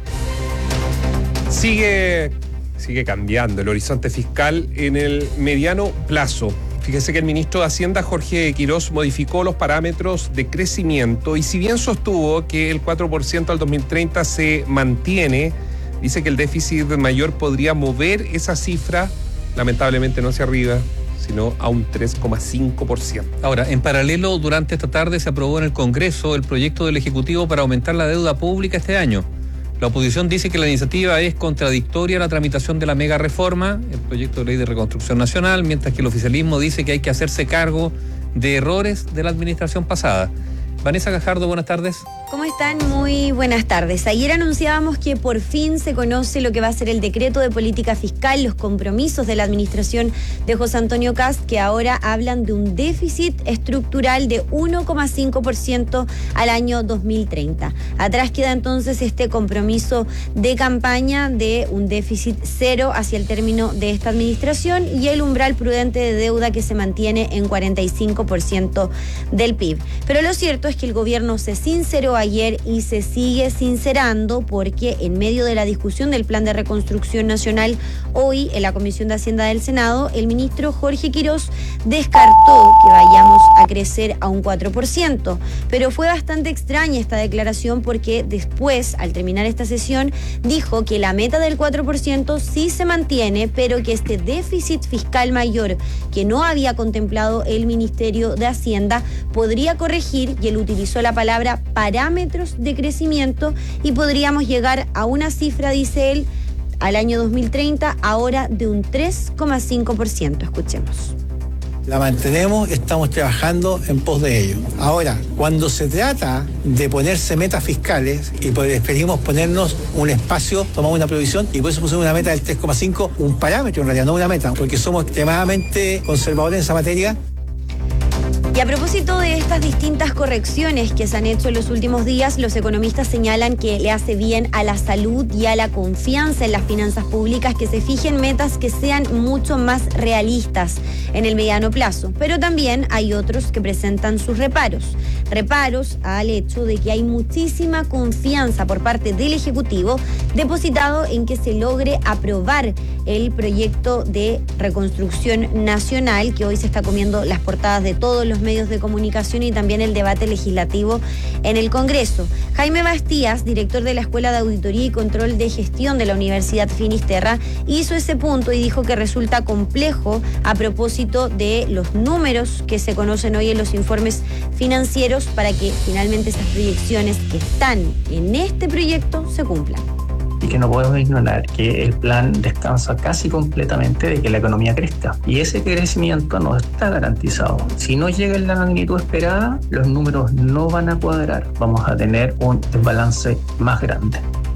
Speaker 7: Sigue cambiando el horizonte fiscal en el mediano plazo. Fíjese que el ministro de Hacienda, Jorge Quirós, modificó los parámetros de crecimiento y si bien sostuvo que el 4% al 2030 se mantiene, dice que el déficit mayor podría mover esa cifra, lamentablemente no hacia arriba, sino a un 3,5%.
Speaker 5: Ahora, en paralelo, durante esta tarde se aprobó en el Congreso el proyecto del Ejecutivo para aumentar la deuda pública este año. La oposición dice que la iniciativa es contradictoria a la tramitación de la mega reforma, el proyecto de ley de reconstrucción nacional, mientras que el oficialismo dice que hay que hacerse cargo de errores de la administración pasada. Vanessa Gajardo, buenas tardes.
Speaker 15: ¿Cómo están? Muy buenas tardes. Ayer anunciábamos que por fin se conoce lo que va a ser el decreto de política fiscal, los compromisos de la administración de José Antonio Kast, que ahora hablan de un déficit estructural de 1,5% al año 2030. Atrás queda entonces este compromiso de campaña de un déficit cero hacia el término de esta administración y el umbral prudente de deuda que se mantiene en 45% del PIB. Pero lo cierto es que el gobierno se sinceró ayer y se sigue sincerando porque en medio de la discusión del Plan de Reconstrucción Nacional, hoy en la Comisión de Hacienda del Senado, el ministro Jorge Quirós descartó que vayamos a crecer a un 4%, pero fue bastante extraña esta declaración porque después, al terminar esta sesión, dijo que la meta del 4% sí se mantiene, pero que este déficit fiscal mayor que no había contemplado el Ministerio de Hacienda podría corregir, y él utilizó la palabra parámetros de crecimiento, y podríamos llegar a una cifra, dice él, al año 2030, ahora de un 3,5%. Escuchemos.
Speaker 16: La mantenemos, estamos trabajando en pos de ello. Ahora, cuando se trata de ponerse metas fiscales, y preferimos ponernos un espacio, tomamos una provisión, y por eso pusimos una meta del 3,5, un parámetro en realidad, no una meta, porque somos extremadamente conservadores en esa materia.
Speaker 15: Y a propósito de estas distintas correcciones que se han hecho en los últimos días, los economistas señalan que le hace bien a la salud y a la confianza en las finanzas públicas que se fijen metas que sean mucho más realistas en el mediano plazo. Pero también hay otros que presentan sus reparos al hecho de que hay muchísima confianza por parte del Ejecutivo depositado en que se logre aprobar el proyecto de reconstrucción nacional que hoy se está comiendo las portadas de todos los medios de comunicación y también el debate legislativo en el Congreso. Jaime Bastías, director de la Escuela de Auditoría y Control de Gestión de la Universidad Finisterra, hizo ese punto y dijo que resulta complejo a propósito de los números que se conocen hoy en los informes financieros para que finalmente esas proyecciones que están en este proyecto se cumplan.
Speaker 8: y que no podemos ignorar que el plan descansa casi completamente de que la economía crezca. Y ese crecimiento no está garantizado. Si no llega en la magnitud esperada, los números no van a cuadrar. Vamos a tener un desbalance más grande.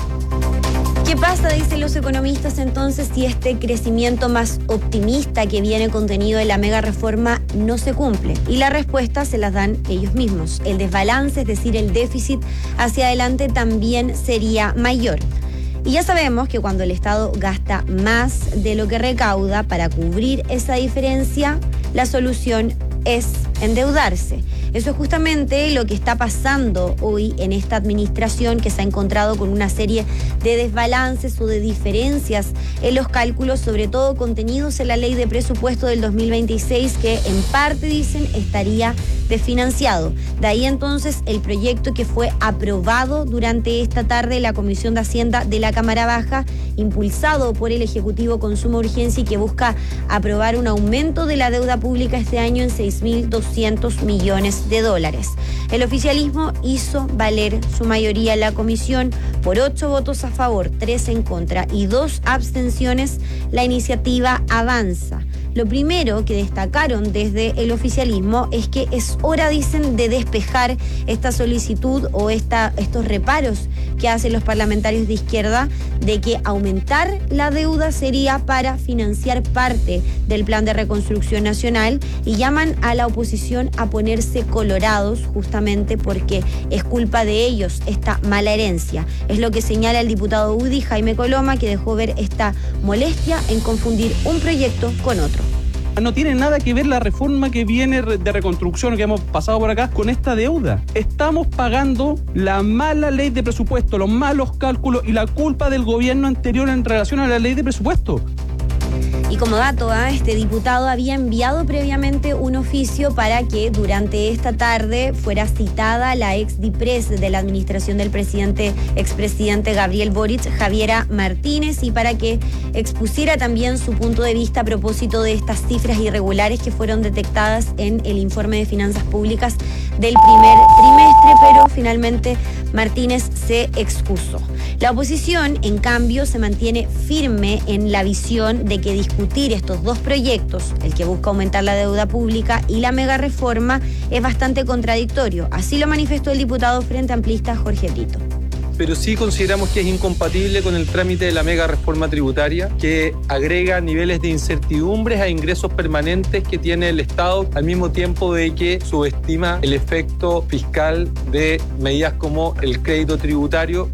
Speaker 15: ¿Qué pasa, dicen los economistas, entonces, si este crecimiento más optimista que viene contenido en la mega reforma no se cumple? Y la respuesta se las dan ellos mismos. El desbalance, es decir, el déficit hacia adelante también sería mayor. Y ya sabemos que cuando el Estado gasta más de lo que recauda para cubrir esa diferencia, la solución es endeudarse. Eso es justamente lo que está pasando hoy en esta administración, que se ha encontrado con una serie de desbalances o de diferencias en los cálculos, sobre todo contenidos en la ley de presupuesto del 2026, que en parte, dicen, estaría desfinanciado. De ahí entonces el proyecto que fue aprobado durante esta tarde en la Comisión de Hacienda de la Cámara Baja, impulsado por el Ejecutivo con suma urgencia y que busca aprobar un aumento de la deuda pública este año en 6.200 millones de dólares. El oficialismo hizo valer su mayoría en la comisión. Por 8 votos a favor, 3 en contra y 2 abstenciones, la iniciativa avanza. Lo primero que destacaron desde el oficialismo es que es hora, dicen, de despejar esta solicitud o estos reparos que hacen los parlamentarios de izquierda de que aumentar la deuda sería para financiar parte del plan de reconstrucción nacional, y llaman a la oposición a ponerse colorados justamente porque es culpa de ellos esta mala herencia. Es lo que señala el diputado UDI, Jaime Coloma, que dejó ver esta molestia en confundir un proyecto con otro.
Speaker 2: No tiene nada que ver la reforma que viene de reconstrucción que hemos pasado por acá con esta deuda. Estamos pagando la mala ley de presupuesto, los malos cálculos y la culpa del gobierno anterior en relación a la ley de presupuesto.
Speaker 15: Y como dato, este diputado había enviado previamente un oficio para que durante esta tarde fuera citada la ex DIPRES de la administración del expresidente Gabriel Boric, Javiera Martínez, y para que expusiera también su punto de vista a propósito de estas cifras irregulares que fueron detectadas en el informe de finanzas públicas del primer trimestre, pero finalmente Martínez se excusó. La oposición, en cambio, se mantiene firme en la visión de que discutir estos dos proyectos, el que busca aumentar la deuda pública y la mega reforma, es bastante contradictorio. Así lo manifestó el diputado Frente Amplista Jorge Brito.
Speaker 17: Pero sí consideramos que es incompatible con el trámite de la mega reforma tributaria, que agrega niveles de incertidumbres a ingresos permanentes que tiene el Estado, al mismo tiempo de que subestima el efecto fiscal de medidas como el crédito tributario.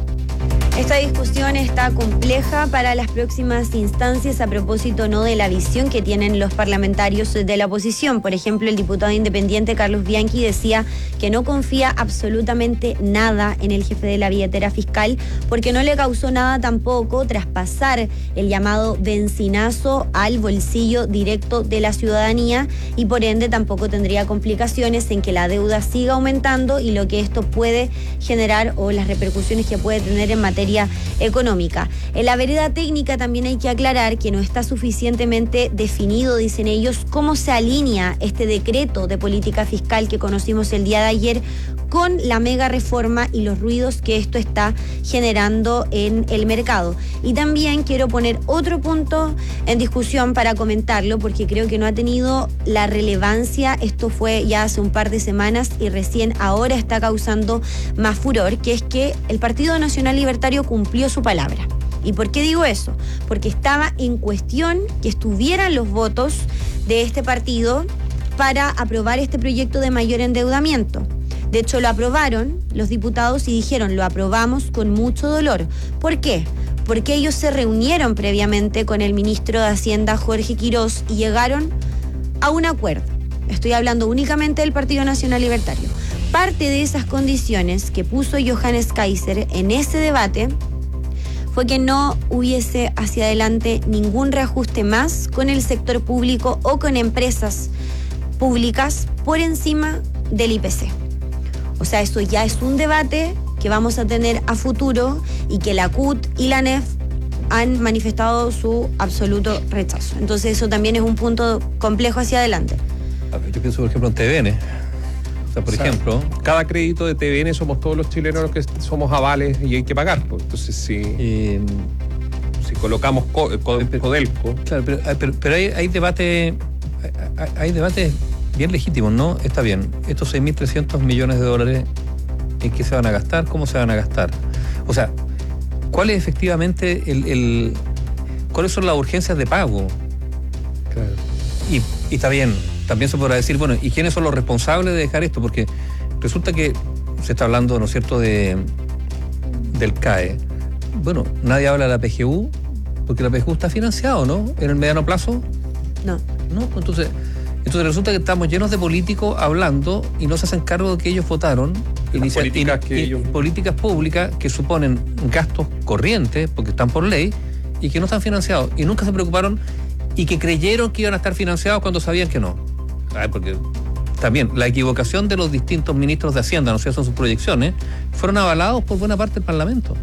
Speaker 15: Esta discusión está compleja para las próximas instancias a propósito no de la visión que tienen los parlamentarios de la oposición. Por ejemplo, el diputado independiente Carlos Bianchi decía que no confía absolutamente nada en el jefe de la billetera fiscal porque no le causó nada tampoco traspasar el llamado bencinazo al bolsillo directo de la ciudadanía, y por ende tampoco tendría complicaciones en que la deuda siga aumentando y lo que esto puede generar o las repercusiones que puede tener en materia económica. En la vereda técnica también hay que aclarar que no está suficientemente definido, dicen ellos, cómo se alinea este decreto de política fiscal que conocimos el día de ayer con la mega reforma y los ruidos que esto está generando en el mercado. Y también quiero poner otro punto en discusión para comentarlo porque creo que no ha tenido la relevancia. Esto fue ya hace un par de semanas y recién ahora está causando más furor, que es que el Partido Nacional Libertario cumplió su palabra. ¿Y por qué digo eso? Porque estaba en cuestión que estuvieran los votos de este partido para aprobar este proyecto de mayor endeudamiento. De hecho, lo aprobaron los diputados y dijeron, lo aprobamos con mucho dolor. ¿Por qué? Porque ellos se reunieron previamente con el ministro de Hacienda, Jorge Quirós, y llegaron a un acuerdo. Estoy hablando únicamente del Partido Nacional Libertario. Parte de esas condiciones que puso Johannes Kaiser en ese debate fue que no hubiese hacia adelante ningún reajuste más con el sector público o con empresas públicas por encima del IPC. O sea, eso ya es un debate que vamos a tener a futuro y que la CUT y la NEF han manifestado su absoluto rechazo. Entonces eso también es un punto complejo hacia adelante.
Speaker 5: Yo pienso, por ejemplo, en TVN. sea, por ejemplo,
Speaker 7: cada crédito de TVN somos todos los chilenos los que somos avales y hay que pagar. Pues. Entonces, si colocamos Codelco.
Speaker 5: Claro, pero hay debates bien legítimos, ¿no? Está bien, estos 6.300 millones de dólares, ¿en qué se van a gastar? ¿Cómo se van a gastar? O sea, ¿cuál es efectivamente cuáles son las urgencias de pago?
Speaker 7: Claro.
Speaker 5: Y está bien, también se podrá decir, bueno, ¿y quiénes son los responsables de dejar esto? Porque resulta que se está hablando, ¿no es cierto?, del CAE. Bueno, nadie habla de la PGU, porque la PGU está financiado, ¿no? En el mediano plazo.
Speaker 15: No.
Speaker 5: Entonces resulta que estamos llenos de políticos hablando y no se hacen cargo de que ellos votaron políticas públicas que suponen gastos corrientes, porque están por ley, y que no están financiados. Y nunca se preocuparon y que creyeron que iban a estar financiados cuando sabían que no. Porque también la equivocación de los distintos ministros de Hacienda, no sé si son sus proyecciones, fueron avalados por buena parte del Parlamento.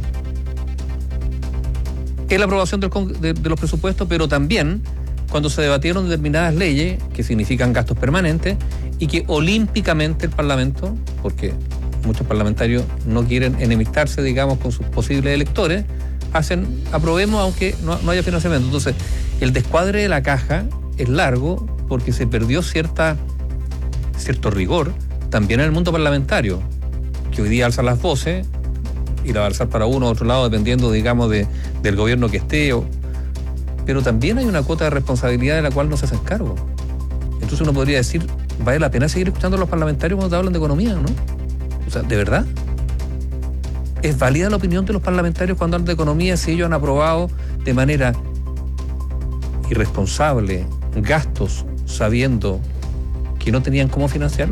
Speaker 5: Es la aprobación de los presupuestos, pero también cuando se debatieron determinadas leyes que significan gastos permanentes y que olímpicamente el Parlamento, porque muchos parlamentarios no quieren enemistarse, digamos, con sus posibles electores, aprobemos aunque no haya financiamiento. Entonces, el descuadre de la caja es largo porque se perdió cierto rigor también en el mundo parlamentario, que hoy día alza las voces y la va a alzar para uno u otro lado dependiendo, digamos, del gobierno que esté. Pero también hay una cuota de responsabilidad de la cual no se hacen cargo. Entonces uno podría decir, vale la pena seguir escuchando a los parlamentarios cuando hablan de economía, ¿no? O sea, ¿de verdad? ¿Es válida la opinión de los parlamentarios cuando hablan de economía si ellos han aprobado de manera irresponsable gastos sabiendo que no tenían cómo financiarlo?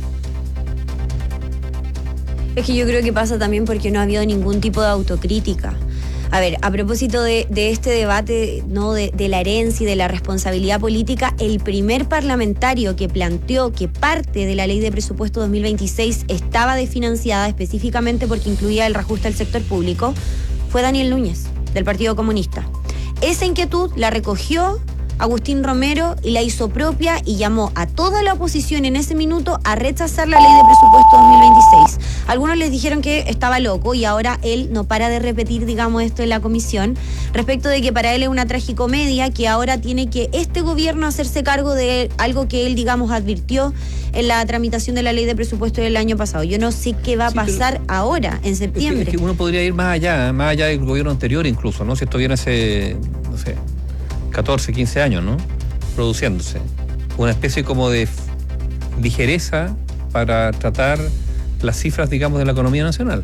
Speaker 15: Es que yo creo que pasa también porque no ha habido ningún tipo de autocrítica. A ver, a propósito de este debate, ¿no?, de la herencia y de la responsabilidad política, el primer parlamentario que planteó que parte de la ley de presupuesto 2026 estaba desfinanciada específicamente porque incluía el reajuste al sector público fue Daniel Núñez, del Partido Comunista. Esa inquietud la recogió Agustín Romero y la hizo propia y llamó a toda la oposición en ese minuto a rechazar la ley de presupuesto 2026. Algunos les dijeron que estaba loco y ahora él no para de repetir, digamos, esto en la comisión, respecto de que para él es una tragicomedia, que ahora tiene que este gobierno hacerse cargo de algo que él, digamos, advirtió en la tramitación de la ley de presupuesto del año pasado. Yo no sé qué va a pasar ahora, en septiembre.
Speaker 5: Es que uno podría ir más allá del gobierno anterior incluso, ¿no? Si esto viene hace, no sé, 14, 15 años, ¿no? Produciéndose. Una especie como de ligereza para tratar las cifras, digamos, de la economía nacional.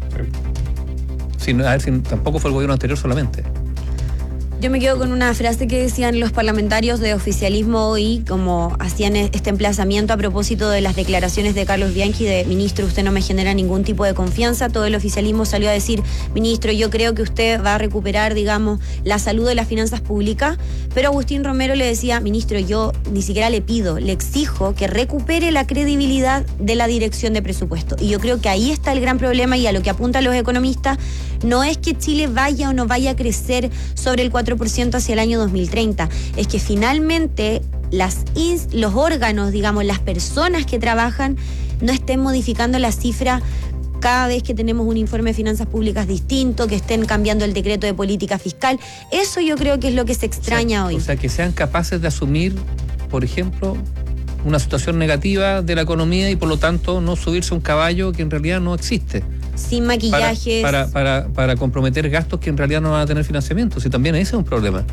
Speaker 5: Sí. Tampoco fue el gobierno anterior solamente.
Speaker 15: Yo me quedo con una frase que decían los parlamentarios de oficialismo hoy, como hacían este emplazamiento a propósito de las declaraciones de Carlos Bianchi de: ministro, usted no me genera ningún tipo de confianza. Todo el oficialismo salió a decir: ministro, yo creo que usted va a recuperar, digamos, la salud de las finanzas públicas. Pero Agustín Romero le decía: ministro, yo ni siquiera le pido, le exijo que recupere la credibilidad de la dirección de presupuesto. Y yo creo que ahí está el gran problema, y a lo que apuntan los economistas, no es que Chile vaya o no vaya a crecer sobre el 4% hacia el año 2030, es que finalmente los órganos, digamos, las personas que trabajan no estén modificando la cifra cada vez que tenemos un informe de finanzas públicas distinto, que estén cambiando el decreto de política fiscal. Eso yo creo que es lo que se extraña hoy.
Speaker 5: O sea, que sean capaces de asumir, por ejemplo, una situación negativa de la economía y por lo tanto no subirse a un caballo que en realidad no existe.
Speaker 15: Sin maquillajes.
Speaker 5: Para comprometer gastos que en realidad no van a tener financiamiento. Si también ese es un problema.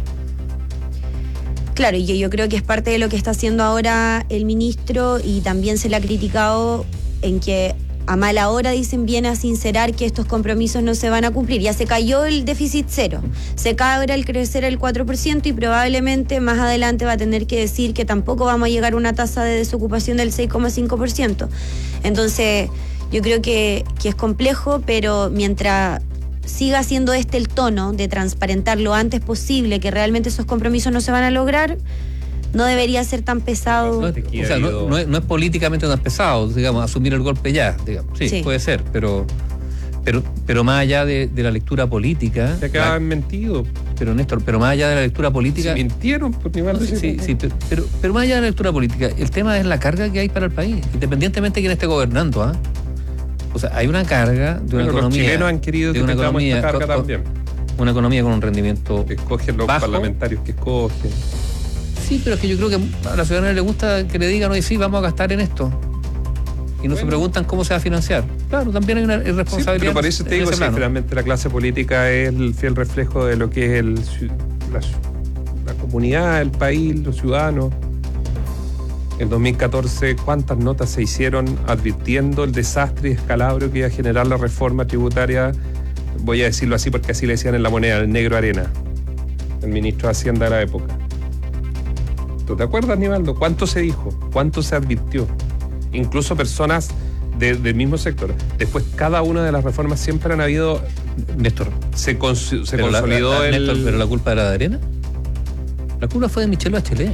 Speaker 15: Claro, y yo creo que es parte de lo que está haciendo ahora el ministro, y también se le ha criticado en que a mala hora, dicen, viene a sincerar que estos compromisos no se van a cumplir. Ya se cayó el déficit cero, se cae ahora el crecer el 4% y probablemente más adelante va a tener que decir que tampoco vamos a llegar a una tasa de desocupación del 6,5%. Entonces, yo creo que es complejo, pero mientras siga siendo el tono de transparentar lo antes posible que realmente esos compromisos no se van a lograr, no debería ser tan pesado.
Speaker 5: No es políticamente tan pesado, digamos, asumir el golpe ya, digamos. Sí, puede ser, pero Pero más allá de la lectura política...
Speaker 7: Se quedaban mentidos.
Speaker 5: Pero Néstor, pero más allá de la lectura política...
Speaker 7: Se mintieron, por mi madre.
Speaker 5: Sí, pero más allá de la lectura política, el tema es la carga que hay para el país, independientemente de quién esté gobernando, ¿ah? O sea, hay una carga de una economía...
Speaker 7: Los chilenos han querido que tengamos esta carga también.
Speaker 5: Una economía con un rendimiento
Speaker 7: que escogen los
Speaker 5: bajo.
Speaker 7: Parlamentarios que escogen.
Speaker 5: Sí, pero es que yo creo que a la ciudadanía le gusta que le digan, oye, sí, vamos a gastar en esto. Y no se preguntan cómo se va a financiar. Claro, también hay una irresponsabilidad.
Speaker 7: Sí, pero por eso te digo, si finalmente la clase política es el fiel reflejo de lo que es la comunidad, el país, los ciudadanos. En 2014, ¿cuántas notas se hicieron advirtiendo el desastre y escalabro que iba a generar la reforma tributaria? Voy a decirlo así porque así le decían en La Moneda, el negro Arena, el ministro de Hacienda de la época. ¿Tú te acuerdas, Nivaldo? ¿Cuánto se dijo? ¿Cuánto se advirtió? Incluso personas del mismo sector. Después, cada una de las reformas siempre han habido...
Speaker 5: Néstor,
Speaker 7: se consolidó el...
Speaker 5: Néstor, ¿pero la culpa era de Arena? La culpa fue de Michelle Bachelet.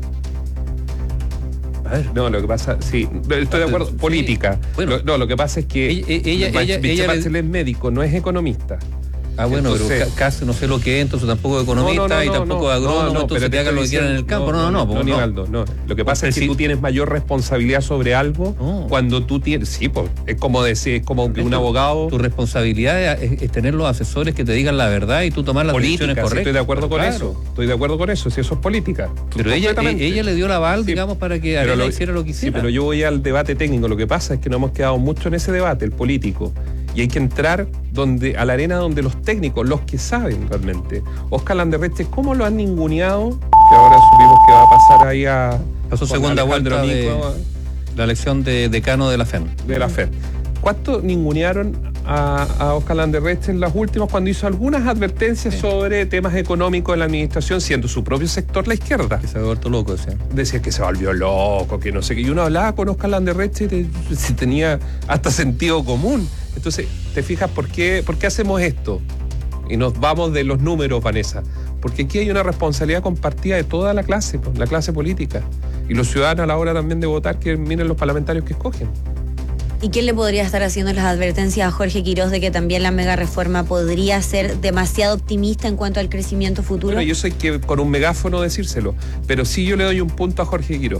Speaker 5: A ver.
Speaker 7: No, lo que pasa... Sí, estoy de acuerdo. Política.
Speaker 5: Bueno,
Speaker 7: lo que pasa es que Michelle Bachelet es médico, no es economista.
Speaker 5: Ah, bueno, entonces, pero casi no sé lo que es, entonces tampoco es economista y tampoco es agrónomo, entonces te hagan lo que quieran en el campo. No,
Speaker 7: Nivaldo, no. Lo que pasa es que tú tienes mayor responsabilidad sobre algo cuando tú tienes... Sí, pues, es como decir, es como que un abogado...
Speaker 5: Tu responsabilidad es tener los asesores que te digan la verdad y tú tomar las decisiones correctas.
Speaker 7: Estoy de acuerdo con eso. Estoy de acuerdo con eso, si eso es política.
Speaker 5: Pero ella le dio el aval, digamos, para que Arena hiciera lo que hiciera.
Speaker 7: Sí, pero yo voy al debate técnico. Lo que pasa es que nos hemos quedado mucho en ese debate, el político. Y hay que entrar a la arena donde los técnicos, los que saben realmente. Óscar Landerreche, ¿cómo lo han ninguneado? Que ahora supimos que va a pasar ahí a...
Speaker 5: Pasó segunda vuelta de la elección de decano de la FEM.
Speaker 7: De la FEM. ¿Cuánto ningunearon a Óscar Landerreche en las últimas cuando hizo algunas advertencias sobre temas económicos en la administración, siendo su propio sector la izquierda?
Speaker 5: Que se había vuelto loco, decía.
Speaker 7: Decía que se volvió loco, que no sé qué. Y uno hablaba con Óscar Landerreche y tenía hasta sentido común. Entonces, ¿te fijas por qué hacemos esto? Y nos vamos de los números, Vanessa. Porque aquí hay una responsabilidad compartida de toda la clase política. Y los ciudadanos a la hora también de votar, que miren los parlamentarios que escogen.
Speaker 15: ¿Y quién le podría estar haciendo las advertencias a Jorge Quirós de que también la mega reforma podría ser demasiado optimista en cuanto al crecimiento futuro?
Speaker 7: Bueno, yo sé que con un megáfono decírselo, pero sí yo le doy un punto a Jorge Quirós.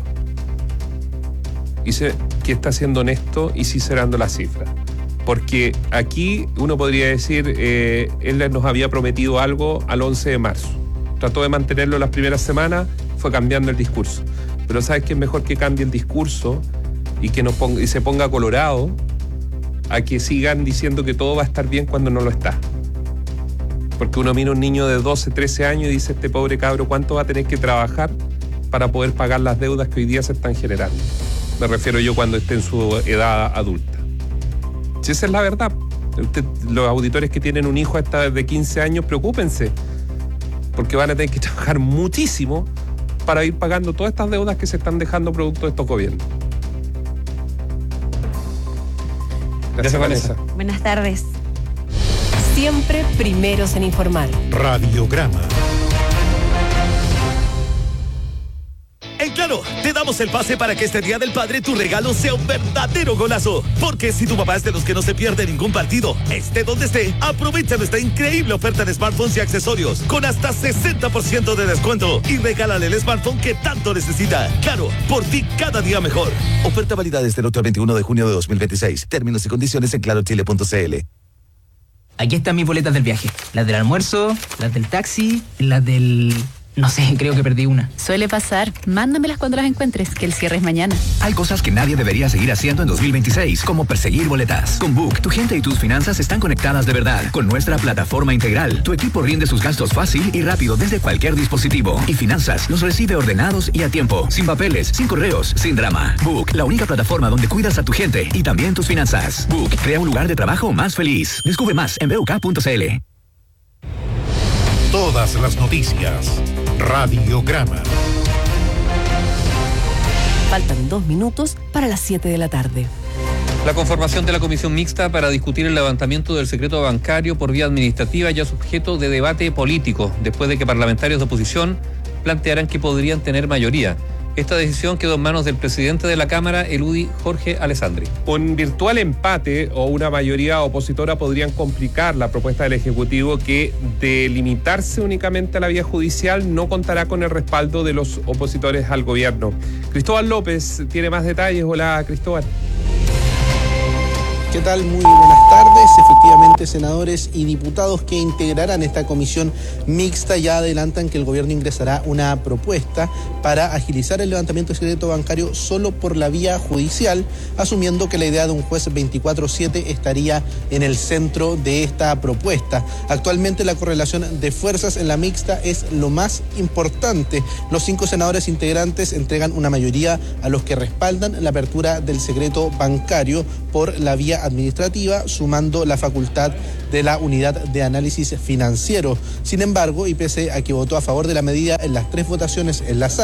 Speaker 7: Y sé que está siendo honesto y sincerando las cifras. Porque aquí uno podría decir, él nos había prometido algo al 11 de marzo. Trató de mantenerlo las primeras semanas, fue cambiando el discurso. Pero ¿sabes qué es mejor que cambie el discurso y que y se ponga colorado a que sigan diciendo que todo va a estar bien cuando no lo está? Porque uno mira a un niño de 12, 13 años y dice, este pobre cabro, ¿cuánto va a tener que trabajar para poder pagar las deudas que hoy día se están generando? Me refiero yo cuando esté en su edad adulta. Si esa es la verdad. Los auditores que tienen un hijo hasta de 15 años, preocúpense, porque van a tener que trabajar muchísimo para ir pagando todas estas deudas que se están dejando producto de estos gobiernos. Gracias, Vanessa.
Speaker 15: Buenas tardes.
Speaker 20: Siempre primeros en informar.
Speaker 25: Radiograma. En Claro, te damos el pase para que este Día del Padre tu regalo sea un verdadero golazo. Porque si tu papá es de los que no se pierde ningún partido, esté donde esté, aprovecha nuestra increíble oferta de smartphones y accesorios con hasta 60% de descuento y regálale el smartphone que tanto necesita. Claro, por ti cada día mejor. Oferta válida desde el 8 al 21 de junio de 2026. Términos y condiciones en clarochile.cl.
Speaker 1: Aquí están mis boletas del viaje. Las del almuerzo, las del taxi, las del... No sé, creo que perdí una.
Speaker 4: Suele pasar. Mándamelas cuando las encuentres, que el cierre es mañana.
Speaker 24: Hay cosas que nadie debería seguir haciendo en 2026, como perseguir boletas. Con Book, tu gente y tus finanzas están conectadas de verdad. Con nuestra plataforma integral, tu equipo rinde sus gastos fácil y rápido desde cualquier dispositivo. Y Finanzas los recibe ordenados y a tiempo. Sin papeles, sin correos, sin drama. Book, la única plataforma donde cuidas a tu gente y también tus finanzas. Book, crea un lugar de trabajo más feliz. Descubre más en buk.cl.
Speaker 19: Todas las noticias. Radiograma.
Speaker 20: Faltan 2 minutos para las 7 de la tarde.
Speaker 5: La conformación de la comisión mixta para discutir el levantamiento del secreto bancario por vía administrativa ya es objeto de debate político, después de que parlamentarios de oposición plantearan que podrían tener mayoría. Esta decisión quedó en manos del presidente de la Cámara, el UDI Jorge Alessandri.
Speaker 7: Un virtual empate o una mayoría opositora podrían complicar la propuesta del Ejecutivo, que de limitarse únicamente a la vía judicial no contará con el respaldo de los opositores al gobierno. Cristóbal López tiene más detalles. Hola, Cristóbal.
Speaker 9: ¿Qué tal? Muy buenas tardes. Efectivamente, senadores y diputados que integrarán esta comisión mixta ya adelantan que el gobierno ingresará una propuesta para agilizar el levantamiento de secreto bancario solo por la vía judicial, asumiendo que la idea de un juez 24/7 estaría en el centro de esta propuesta. Actualmente la correlación de fuerzas en la mixta es lo más importante. Los 5 senadores integrantes entregan una mayoría a los que respaldan la apertura del secreto bancario por la vía administrativa, sumando la facultad de la unidad de análisis financiero. Sin embargo, y pese a que votó a favor de la medida en las 3 votaciones en la sala,